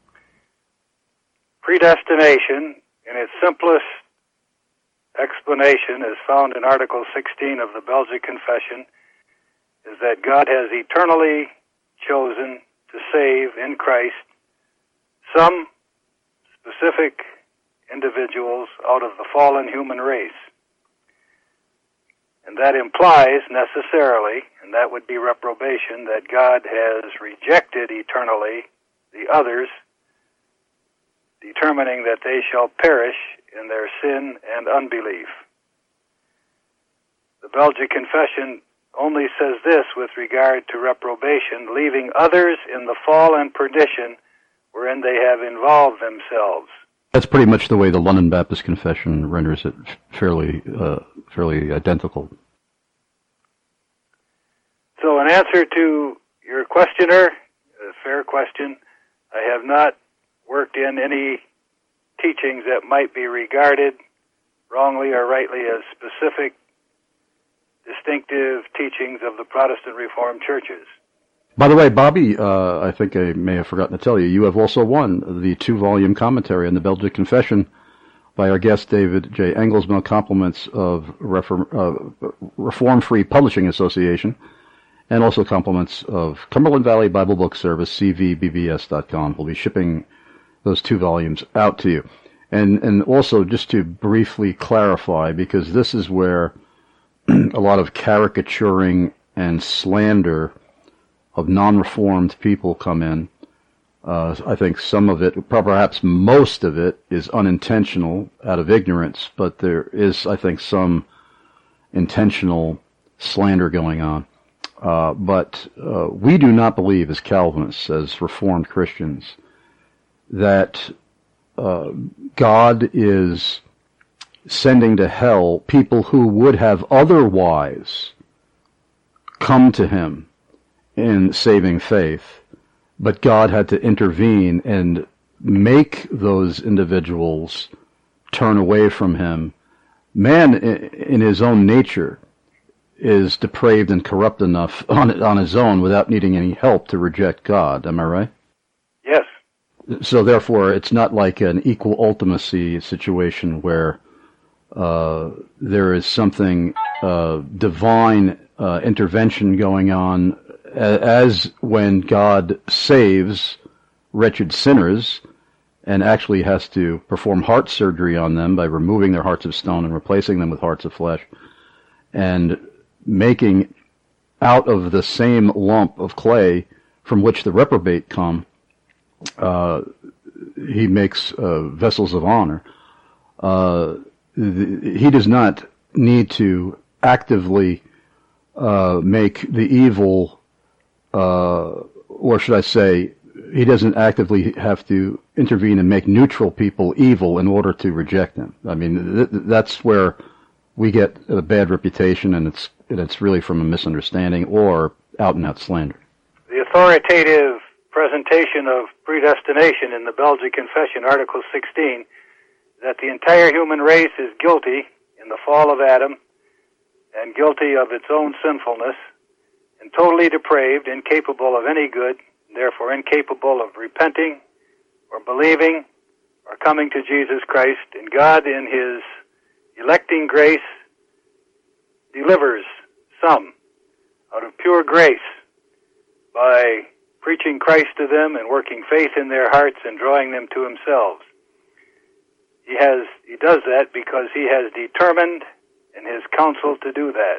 C: Predestination, in its simplest explanation, is found in Article sixteen of the Belgic Confession, is that God has eternally chosen to save in Christ some specific individuals out of the fallen human race. And that implies necessarily, and that would be reprobation, that God has rejected eternally the others, determining that they shall perish in their sin and unbelief. The Belgic Confession only says this with regard to reprobation, leaving others in the fall and perdition wherein they have involved themselves.
B: That's pretty much the way the London Baptist Confession renders it, fairly, uh, fairly identical.
C: So in answer to your questioner, a fair question, I have not worked in any teachings that might be regarded wrongly or rightly as specific, distinctive teachings of the Protestant Reformed churches.
B: By the way, Bobby, uh, I think I may have forgotten to tell you, you have also won the two-volume commentary on the Belgic Confession by our guest David J. Engelsman, compliments of Reform, uh, Reform Free Publishing Association, and also compliments of Cumberland Valley Bible Book Service, C V B B S dot com. We'll be shipping those two volumes out to you. And, and also, just to briefly clarify, because this is where a lot of caricaturing and slander of non-reformed people come in. Uh, I think some of it, perhaps most of it, is unintentional out of ignorance, but there is, I think, some intentional slander going on. Uh, but uh, we do not believe, as Calvinists, as Reformed Christians, that uh, God is sending to hell people who would have otherwise come to him in saving faith, but God had to intervene and make those individuals turn away from him. Man, in his own nature, is depraved and corrupt enough on on his own without needing any help to reject God. Am I right?
C: Yes.
B: So therefore, it's not like an equal ultimacy situation where uh, there is something uh, divine uh, intervention going on, as when God saves wretched sinners and actually has to perform heart surgery on them by removing their hearts of stone and replacing them with hearts of flesh, and making out of the same lump of clay from which the reprobate come, uh, he makes uh, vessels of honor. Uh, the, he does not need to actively uh, make the evil, uh, or should I say, he doesn't actively have to intervene and make neutral people evil in order to reject them. I mean, th- that's where we get a bad reputation, and it's and it's really from a misunderstanding or out-and-out slander.
C: The authoritative presentation of predestination in the Belgic Confession, Article sixteen, that the entire human race is guilty in the fall of Adam and guilty of its own sinfulness and totally depraved, incapable of any good, therefore incapable of repenting or believing or coming to Jesus Christ. And God, in His electing grace, delivers some out of pure grace by preaching Christ to them and working faith in their hearts and drawing them to Himself. He has, He does that because He has determined in His counsel to do that.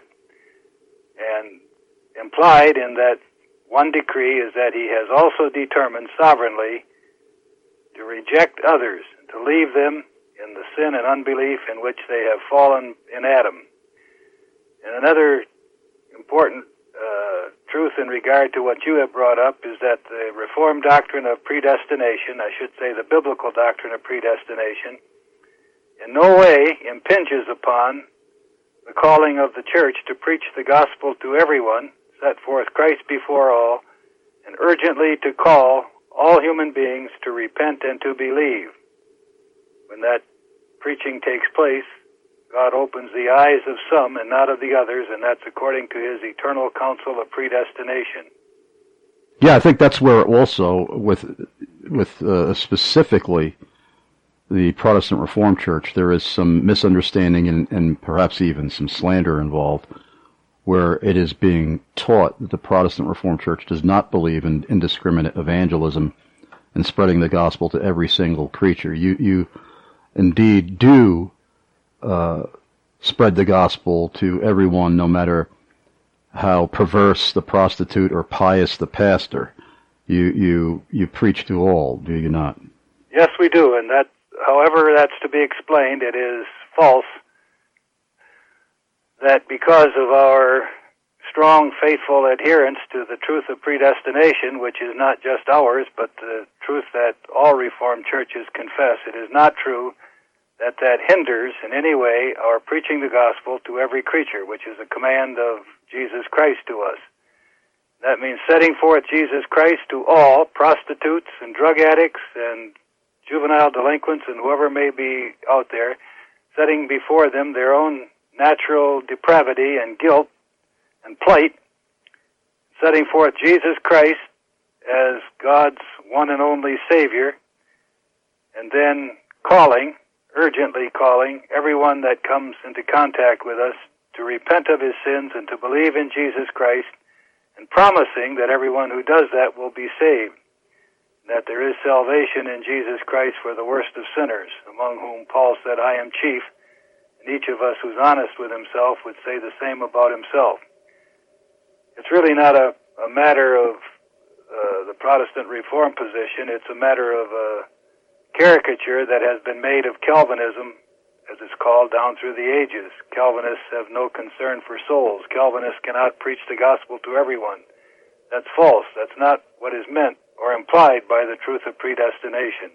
C: And implied in that one decree is that He has also determined sovereignly to reject others, to leave them in the sin and unbelief in which they have fallen in Adam. And another important uh, truth in regard to what you have brought up is that the Reformed doctrine of predestination, I should say the biblical doctrine of predestination, in no way impinges upon the calling of the church to preach the gospel to everyone, set forth Christ before all, and urgently to call all human beings to repent and to believe. When that preaching takes place, God opens the eyes of some and not of the others, and that's according to His eternal counsel of predestination.
B: Yeah, I think that's where also, with with uh, specifically the Protestant Reformed Church, there is some misunderstanding and, and perhaps even some slander involved, where it is being taught that the Protestant Reformed Church does not believe in indiscriminate evangelism and spreading the gospel to every single creature. You, you indeed do uh, spread the gospel to everyone, no matter how perverse the prostitute or pious the pastor. You, you, you preach to all, do you not?
C: Yes, we do, and that, however that's to be explained, it is false that because of our strong, faithful adherence to the truth of predestination, which is not just ours, but the truth that all Reformed churches confess, it is not true that that hinders in any way our preaching the gospel to every creature, which is a command of Jesus Christ to us. That means setting forth Jesus Christ to all prostitutes and drug addicts and juvenile delinquents and whoever may be out there, setting before them their own natural depravity and guilt and plight, setting forth Jesus Christ as God's one and only Savior, and then calling, urgently calling, everyone that comes into contact with us to repent of his sins and to believe in Jesus Christ, and promising that everyone who does that will be saved, that there is salvation in Jesus Christ for the worst of sinners, among whom Paul said, I am chief, and each of us who's honest with himself would say the same about himself. It's really not a, a matter of uh, the Protestant Reformed position. It's a matter of a caricature that has been made of Calvinism, as it's called, down through the ages. Calvinists have no concern for souls. Calvinists cannot preach the gospel to everyone. That's false. That's not what is meant or implied by the truth of predestination.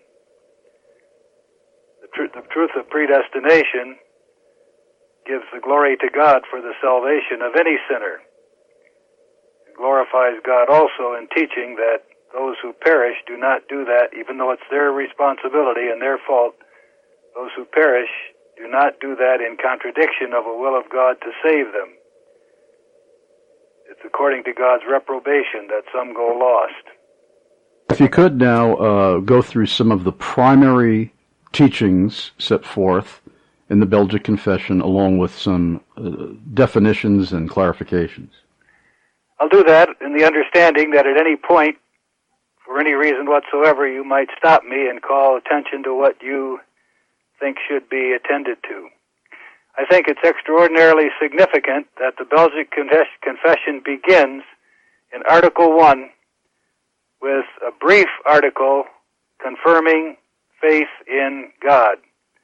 C: The, tr- the truth of predestination gives the glory to God for the salvation of any sinner. It glorifies God also in teaching that those who perish do not do that, even though it's their responsibility and their fault. Those who perish do not do that in contradiction of a will of God to save them. It's according to God's reprobation that some go lost.
B: If you could now uh, go through some of the primary teachings set forth in the Belgic Confession, along with some uh, definitions and clarifications.
C: I'll do that in the understanding that at any point, for any reason whatsoever, you might stop me and call attention to what you think should be attended to. I think it's extraordinarily significant that the Belgic Confession begins in Article one with a brief article confirming faith in God.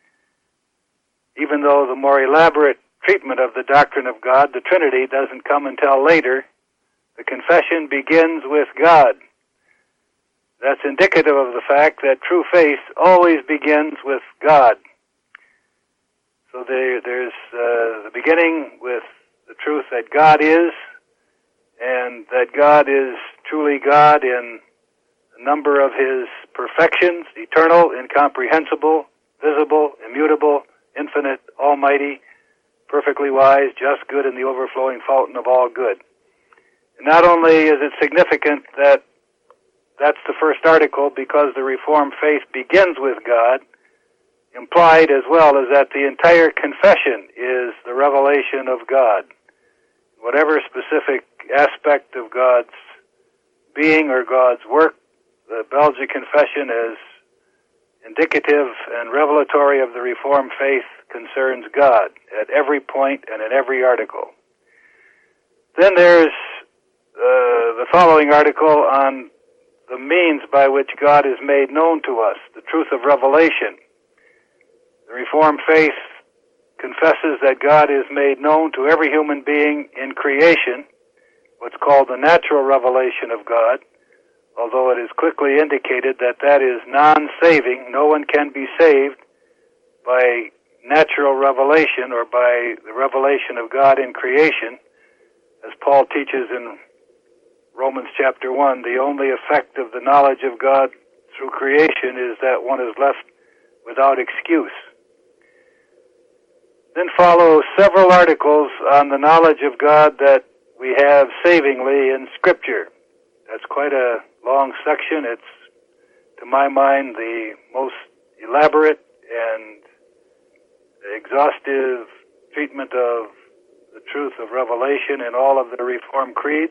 C: Even though the more elaborate treatment of the doctrine of God, the Trinity, doesn't come until later, the confession begins with God. That's indicative of the fact that true faith always begins with God. So there, there's uh, the beginning with the truth that God is, and that God is truly God in a number of His perfections, eternal, incomprehensible, visible, immutable, infinite, almighty, perfectly wise, just, good, and the overflowing fountain of all good. And not only is it significant that that's the first article because the Reformed faith begins with God, implied as well is that the entire confession is the revelation of God. Whatever specific aspect of God's being or God's work, the Belgic Confession is indicative and revelatory of the Reformed faith concerns God at every point and in every article. Then there's uh, the following article on the means by which God is made known to us, the truth of revelation. The Reformed faith confesses that God is made known to every human being in creation, what's called the natural revelation of God, although it is quickly indicated that that is non-saving. No one can be saved by natural revelation or by the revelation of God in creation. As Paul teaches in Romans chapter one, the only effect of the knowledge of God through creation is that one is left without excuse. Then follow several articles on the knowledge of God that we have savingly in Scripture. That's quite a long section. It's, to my mind, the most elaborate and exhaustive treatment of the truth of revelation in all of the Reformed creeds.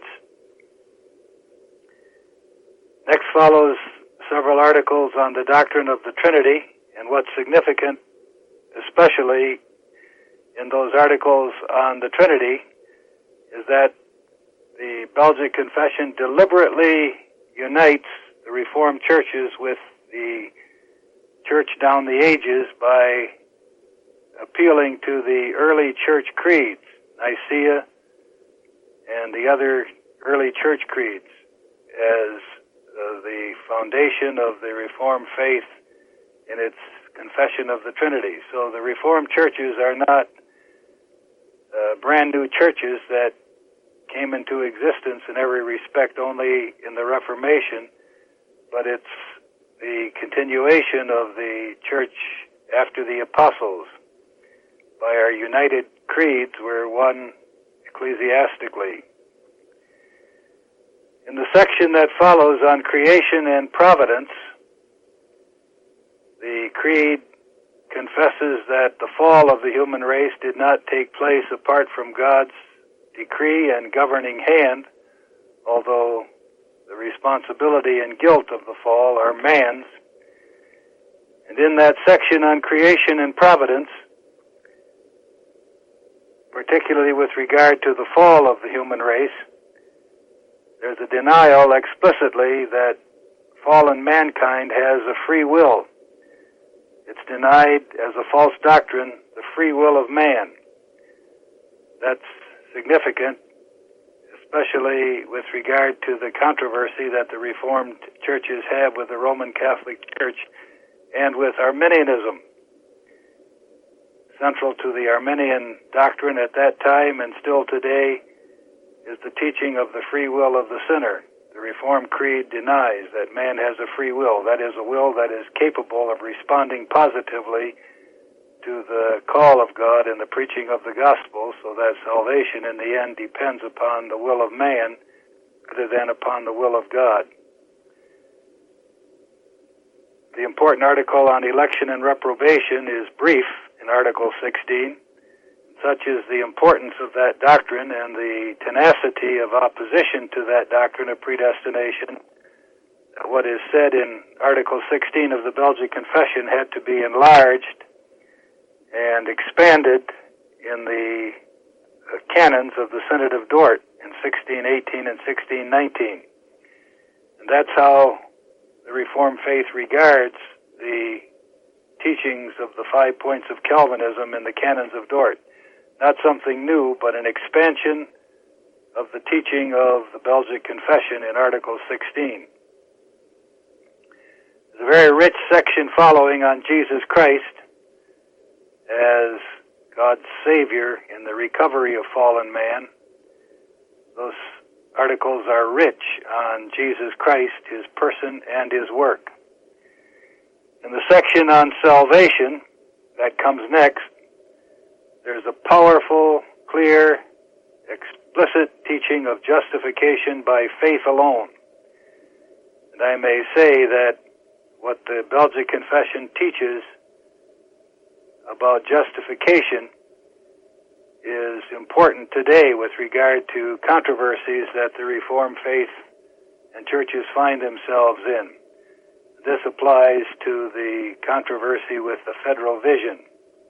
C: Next follows several articles on the doctrine of the Trinity, and what's significant, especially in those articles on the Trinity, is that the Belgic Confession deliberately unites the Reformed churches with the church down the ages by appealing to the early church creeds, Nicaea and the other early church creeds, as uh, the foundation of the Reformed faith in its confession of the Trinity. So the Reformed churches are not uh, brand new churches that came into existence in every respect only in the Reformation, but it's the continuation of the church after the apostles. By our united creeds, we're one ecclesiastically. In the section that follows on creation and providence, the creed confesses that the fall of the human race did not take place apart from God's decree and governing hand, although the responsibility and guilt of the fall are man's. And in that section on creation and providence, particularly with regard to the fall of the human race, there's a denial explicitly that fallen mankind has a free will. It's denied as a false doctrine, the free will of man. That's significant, especially with regard to the controversy that the Reformed churches have with the Roman Catholic Church and with Arminianism. Central to the Arminian doctrine at that time and still today is the teaching of the free will of the sinner. The Reformed Creed denies that man has a free will. That is, a will that is capable of responding positively to the call of God and the preaching of the gospel, so that salvation in the end depends upon the will of man rather than upon the will of God. The important article on election and reprobation is brief in Article sixteen. Such is the importance of that doctrine and the tenacity of opposition to that doctrine of predestination. What is said in Article sixteen of the Belgic Confession had to be enlarged and expanded in the uh, canons of the Synod of Dort in sixteen eighteen and sixteen nineteen. And that's how the Reformed faith regards the teachings of the five points of Calvinism in the canons of Dort. Not something new, but an expansion of the teaching of the Belgic Confession in Article sixteen. There's a very rich section following on Jesus Christ as God's Savior in the recovery of fallen man. Those articles are rich on Jesus Christ, his person, and his work. In the section on salvation that comes next, there's a powerful, clear, explicit teaching of justification by faith alone. And I may say that what the Belgic Confession teaches about justification is important today with regard to controversies that the Reformed faith and churches find themselves in. This applies to the controversy with the federal vision.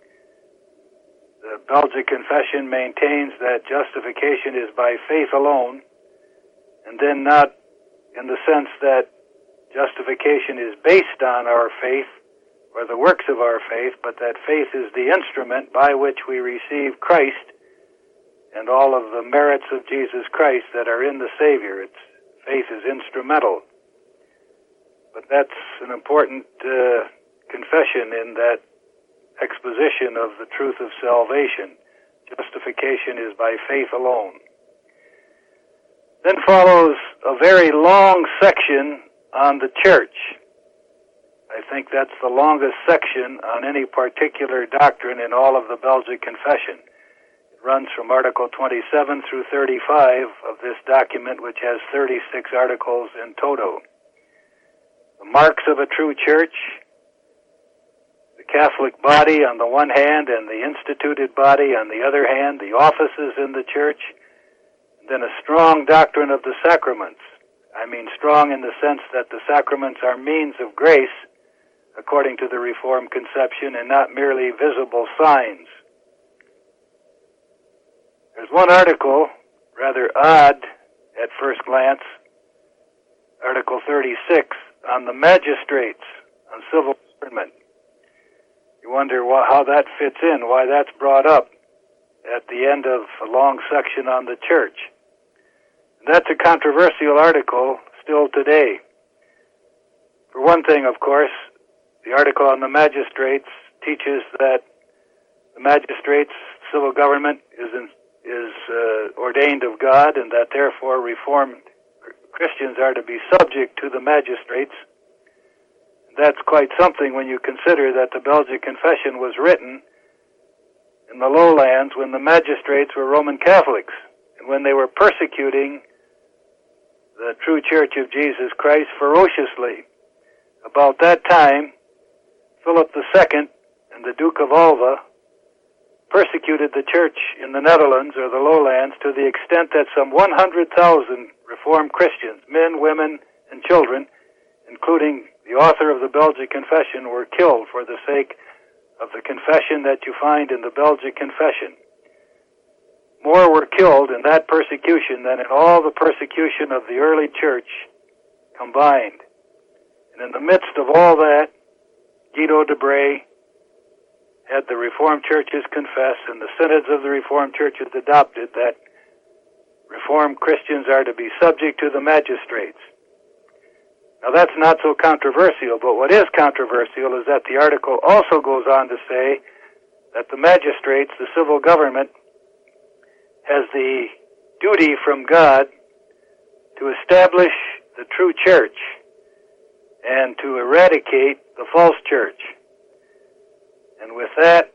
C: The Belgic Confession maintains that justification is by faith alone, and then not in the sense that justification is based on our faith or the works of our faith, but that faith is the instrument by which we receive Christ and all of the merits of Jesus Christ that are in the Savior. It's, faith is instrumental. But that's an important uh, confession in that exposition of the truth of salvation. Justification is by faith alone. Then follows a very long section on the church. I think that's the longest section on any particular doctrine in all of the Belgic Confession. It runs from Article twenty-seven through thirty-five of this document, which has thirty-six articles in toto. The marks of a true church, the Catholic body on the one hand and the instituted body on the other hand, the offices in the church, and then a strong doctrine of the sacraments. I mean strong in the sense that the sacraments are means of grace according to the Reformed conception and not merely visible signs. There's one article, rather odd at first glance, Article thirty-six, on the magistrates, on civil government. You wonder wh- how that fits in, why that's brought up at the end of a long section on the church. That's a controversial article still today. For one thing, of course, the article on the magistrates teaches that the magistrates, civil government, is in, is uh, ordained of God, and that therefore Reformed Christians are to be subject to the magistrates. That's quite something when you consider that the Belgic Confession was written in the lowlands when the magistrates were Roman Catholics, and when they were persecuting the true Church of Jesus Christ ferociously. About that time, Philip the Second and the Duke of Alva persecuted the church in the Netherlands or the lowlands to the extent that some one hundred thousand Reformed Christians, men, women, and children, including the author of the Belgic Confession, were killed for the sake of the confession that you find in the Belgic Confession. More were killed in that persecution than in all the persecution of the early church combined. And in the midst of all that, Guido de Brès had the Reformed churches confess, and the synods of the Reformed churches adopted that Reformed Christians are to be subject to the magistrates. Now that's not so controversial, but what is controversial is that the article also goes on to say that the magistrates, the civil government, has the duty from God to establish the true church and to eradicate the false church. And with that,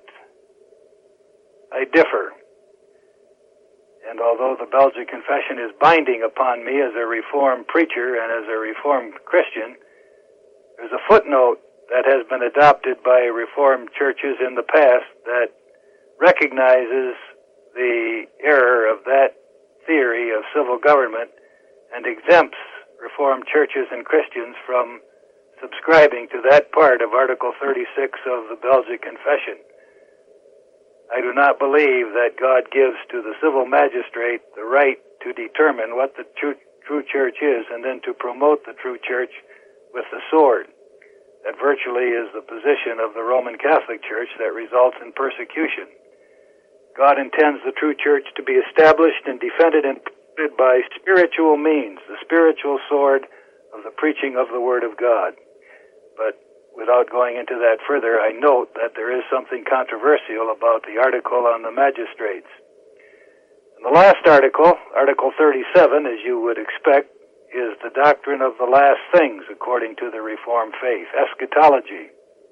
C: I differ. And although the Belgic Confession is binding upon me as a Reformed preacher and as a Reformed Christian, there's a footnote that has been adopted by Reformed churches in the past that recognizes the error of that theory of civil government and exempts Reformed churches and Christians from subscribing to that part of Article thirty-six of the Belgic Confession. I do not believe that God gives to the civil magistrate the right to determine what the true, true church is and then to promote the true church with the sword. That virtually is the position of the Roman Catholic Church that results in persecution. God intends the true church to be established and defended and protected by spiritual means, the spiritual sword of the preaching of the Word of God. But without going into that further, I note that there is something controversial about the article on the magistrates. And the last article, Article thirty-seven, as you would expect, is the doctrine of the last things according to the Reformed faith, eschatology.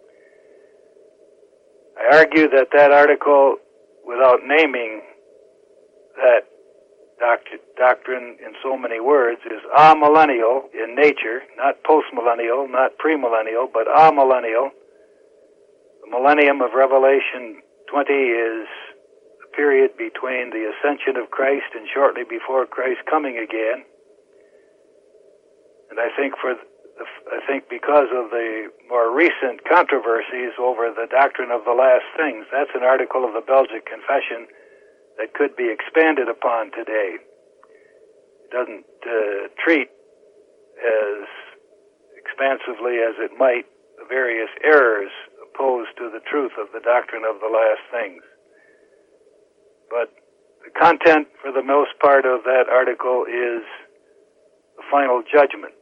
C: I argue that that article, without naming that doct- doctrine in so many words, is amillennial in nature, not postmillennial, not premillennial, but amillennial. The millennium of Revelation twenty is the period between the ascension of Christ and shortly before Christ coming again. And I think for the, I think because of the more recent controversies over the doctrine of the last things, that's an article of the Belgic Confession that could be expanded upon today. It doesn't uh, treat as expansively as it might the various errors opposed to the truth of the doctrine of the last things. But the content, for the most part, of that article is the final judgment.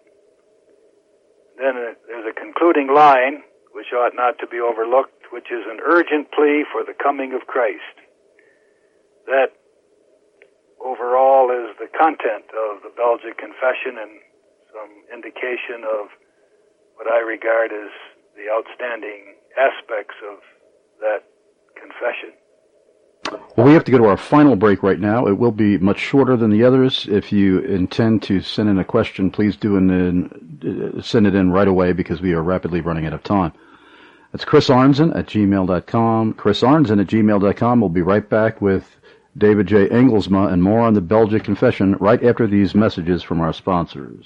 C: Then there's a concluding line, which ought not to be overlooked, which is an urgent plea for the coming of Christ. That overall is the content of the Belgic Confession and some indication of what I regard as the outstanding aspects of that confession.
B: Well, we have to go to our final break right now. It will be much shorter than the others. If you intend to send in a question, please do in, send it in right away because we are rapidly running out of time. It's Chris Arnzen at gmail dot com. Chris Arnzen at gmail dot com. We'll be right back with David J. Engelsma and more on the Belgic Confession right after these messages from our sponsors.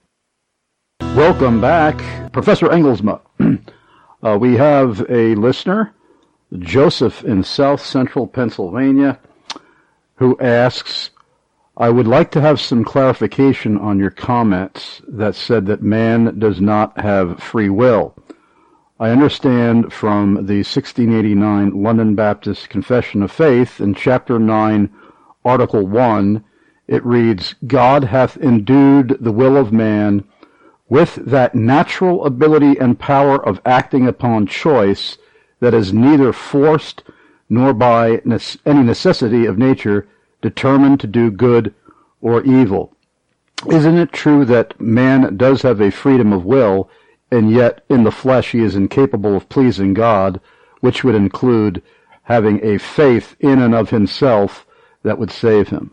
B: Welcome back. Professor Engelsma, uh, we have a listener, Joseph in South Central Pennsylvania, who asks, I would like to have some clarification on your comments that said that man does not have free will. I understand from the sixteen eighty-nine London Baptist Confession of Faith in Chapter nine, Article one, it reads, God hath endued the will of man with that natural ability and power of acting upon choice that is neither forced nor by any necessity of nature determined to do good or evil. Isn't it true that man does have a freedom of will, and yet in the flesh he is incapable of pleasing God, which would include having a faith in and of himself that would save him?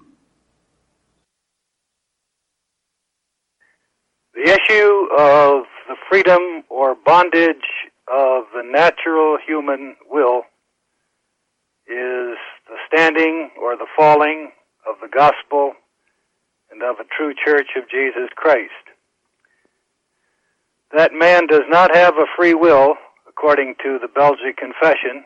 C: The issue of the freedom or bondage of the natural human will is the standing or the falling of the gospel and of a true church of Jesus Christ. That man does not have a free will, according to the Belgic Confession,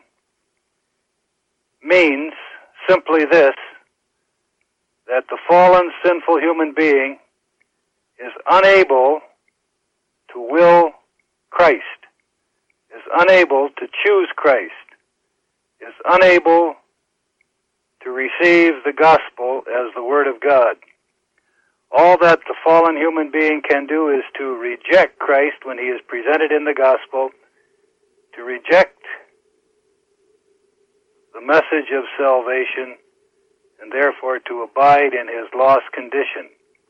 C: means simply this, that the fallen, sinful human being is unable to will Christ, is unable to choose Christ, is unable to receive the gospel as the Word of God. All that the fallen human being can do is to reject Christ when he is presented in the gospel, to reject the message of salvation, and therefore to abide in his lost condition.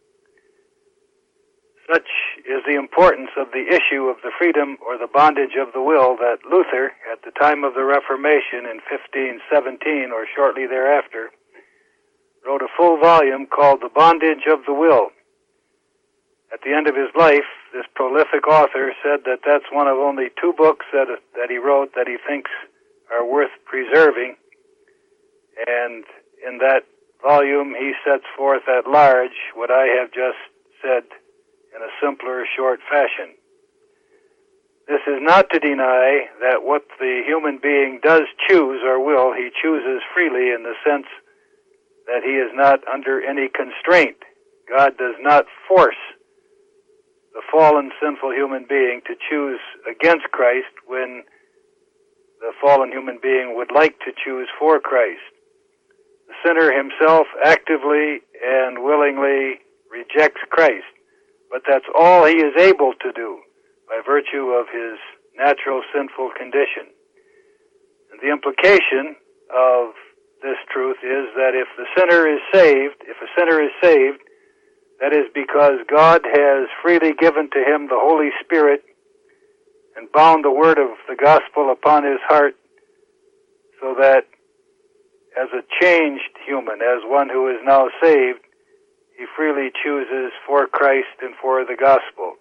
C: Such is the importance of the issue of the freedom or the bondage of the will that Luther, at the time of the Reformation in fifteen seventeen or shortly thereafter, wrote a full volume called The Bondage of the Will. At the end of his life, this prolific author said that that's one of only two books that, that he wrote that he thinks are worth preserving. And in that volume, he sets forth at large what I have just said in a simpler, short fashion. This is not to deny that what the human being does choose or will, he chooses freely in the sense that he is not under any constraint. God does not force the fallen, sinful human being to choose against Christ when the fallen human being would like to choose for Christ. The sinner himself actively and willingly rejects Christ, but that's all he is able to do by virtue of his natural sinful condition. And the implication of this truth is that if the sinner is saved, if a sinner is saved, that is because God has freely given to him the Holy Spirit and bound the word of the gospel upon his heart, so that as a changed human, as one who is now saved, he freely chooses for Christ and for the gospel.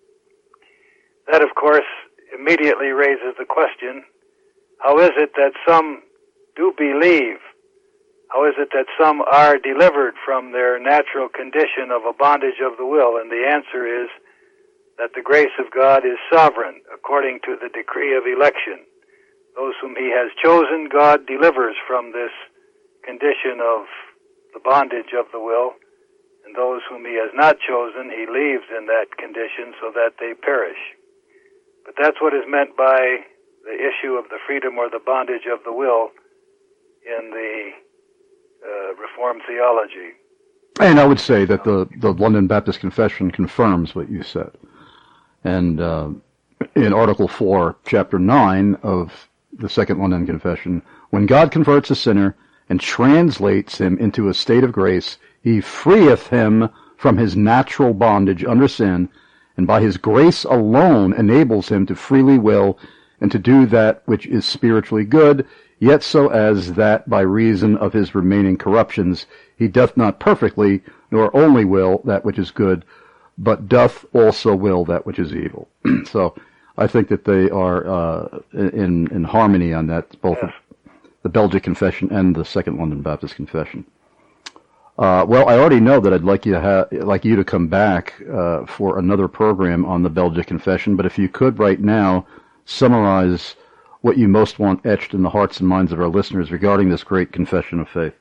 C: That, of course, immediately raises the question, how is it that some do believe? How is it that some are delivered from their natural condition of a bondage of the will? And the answer is that the grace of God is sovereign according to the decree of election. Those whom he has chosen, God delivers from this condition of the bondage of the will, and those whom he has not chosen, he leaves in that condition so that they perish. But that's what is meant by the issue of the freedom or the bondage of the will in the uh, Reformed theology.
B: And I would say that the, the London Baptist Confession confirms what you said. And uh, in Article four, Chapter nine of the Second London Confession, when God converts a sinner and translates him into a state of grace, he freeth him from his natural bondage under sin, and by his grace alone enables him to freely will and to do that which is spiritually good, yet so as that by reason of his remaining corruptions he doth not perfectly, nor only will that which is good, but doth also will that which is evil. So I think that they are uh, in in harmony on that, both
C: yes.
B: the Belgic Confession and the Second London Baptist Confession. Uh, well, I already know that I'd like you to ha- like you to come back uh, for another program on the Belgic Confession, but if you could right now summarize what you most want etched in the hearts and minds of our listeners regarding this great confession of faith.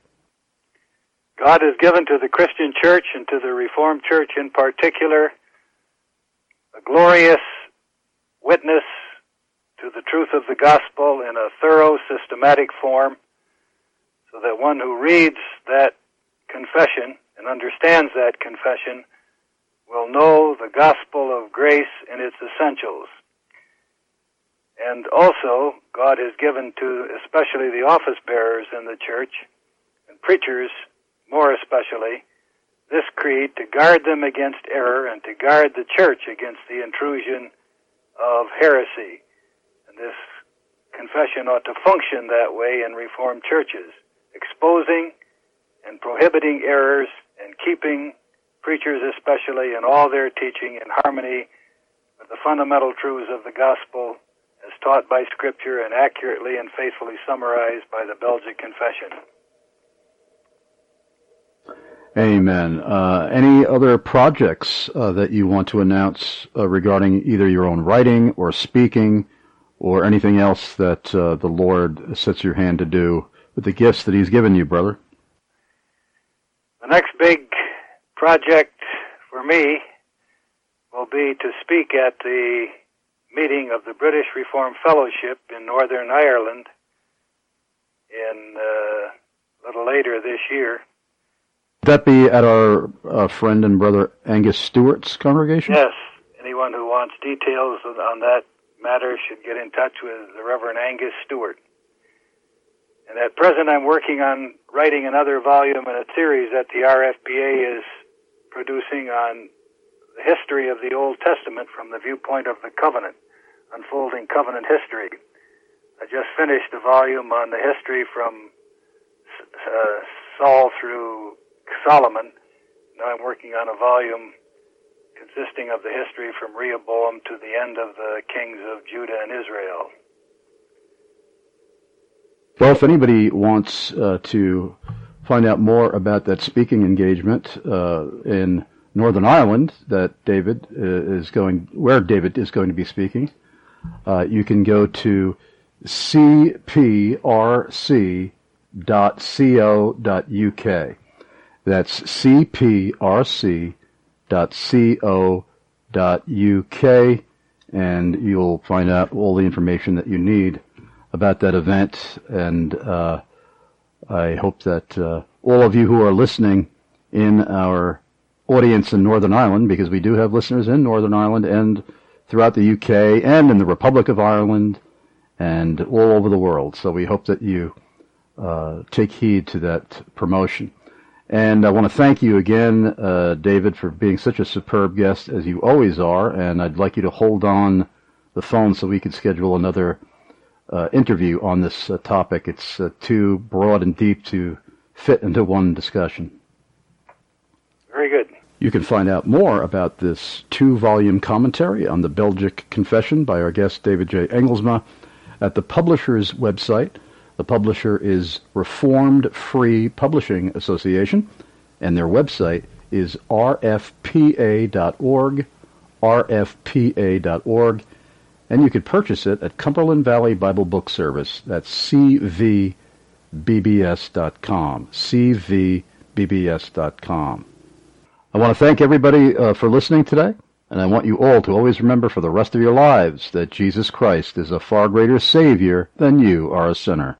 C: God has given to the Christian church and to the Reformed church in particular a glorious witness to the truth of the gospel in a thorough, systematic form, so that one who reads that confession and understands that confession will know the gospel of grace in its essentials. And also, God has given to especially the office bearers in the church, and preachers more especially, this creed to guard them against error and to guard the church against the intrusion of heresy. And this confession ought to function that way in Reformed churches, exposing and prohibiting errors and keeping preachers especially in all their teaching in harmony with the fundamental truths of the gospel as taught by Scripture and accurately and faithfully summarized by the Belgic Confession.
B: Amen. Uh, any other projects uh, that you want to announce uh, regarding either your own writing or speaking or anything else that uh, the Lord sets your hand to do with the gifts that he's given you, brother?
C: The next big project for me will be to speak at the meeting of the British Reformed Fellowship in Northern Ireland in uh, a little later this year.
B: Would that be at our uh, friend and brother Angus Stewart's congregation?
C: Yes. Anyone who wants details on that matter should get in touch with the Reverend Angus Stewart. And at present I'm working on writing another volume in a series that the R F B A is producing on the history of the Old Testament from the viewpoint of the covenant, unfolding covenant history. I just finished a volume on the history from uh, Saul through Solomon. Now I'm working on a volume consisting of the history from Rehoboam to the end of the kings of Judah and Israel.
B: Well, if anybody wants uh, to find out more about that speaking engagement uh, in Northern Ireland that David uh, is going, where David is going to be speaking, uh, you can go to c p r c dot co dot u k. That's c p r c dot co dot u k, and you'll find out all the information that you need about that event. And uh, I hope that uh, all of you who are listening in our audience in Northern Ireland, because we do have listeners in Northern Ireland and throughout the U K and in the Republic of Ireland and all over the world. So we hope that you uh, take heed to that promotion. And I want to thank you again, uh, David, for being such a superb guest, as you always are. And I'd like you to hold on the phone so we can schedule another uh, interview on this uh, topic. It's uh, too broad and deep to fit into one discussion.
C: Very good.
B: You can find out more about this two-volume commentary on the Belgic Confession by our guest David J. Engelsma at the publisher's website. The publisher is Reformed Free Publishing Association, and their website is r f p a dot org, r f p a dot org, and you could purchase it at Cumberland Valley Bible Book Service. That's c v b b s dot com, c v b b s dot com. I want to thank everybody uh, for listening today, and I want you all to always remember for the rest of your lives that Jesus Christ is a far greater Savior than you are a sinner.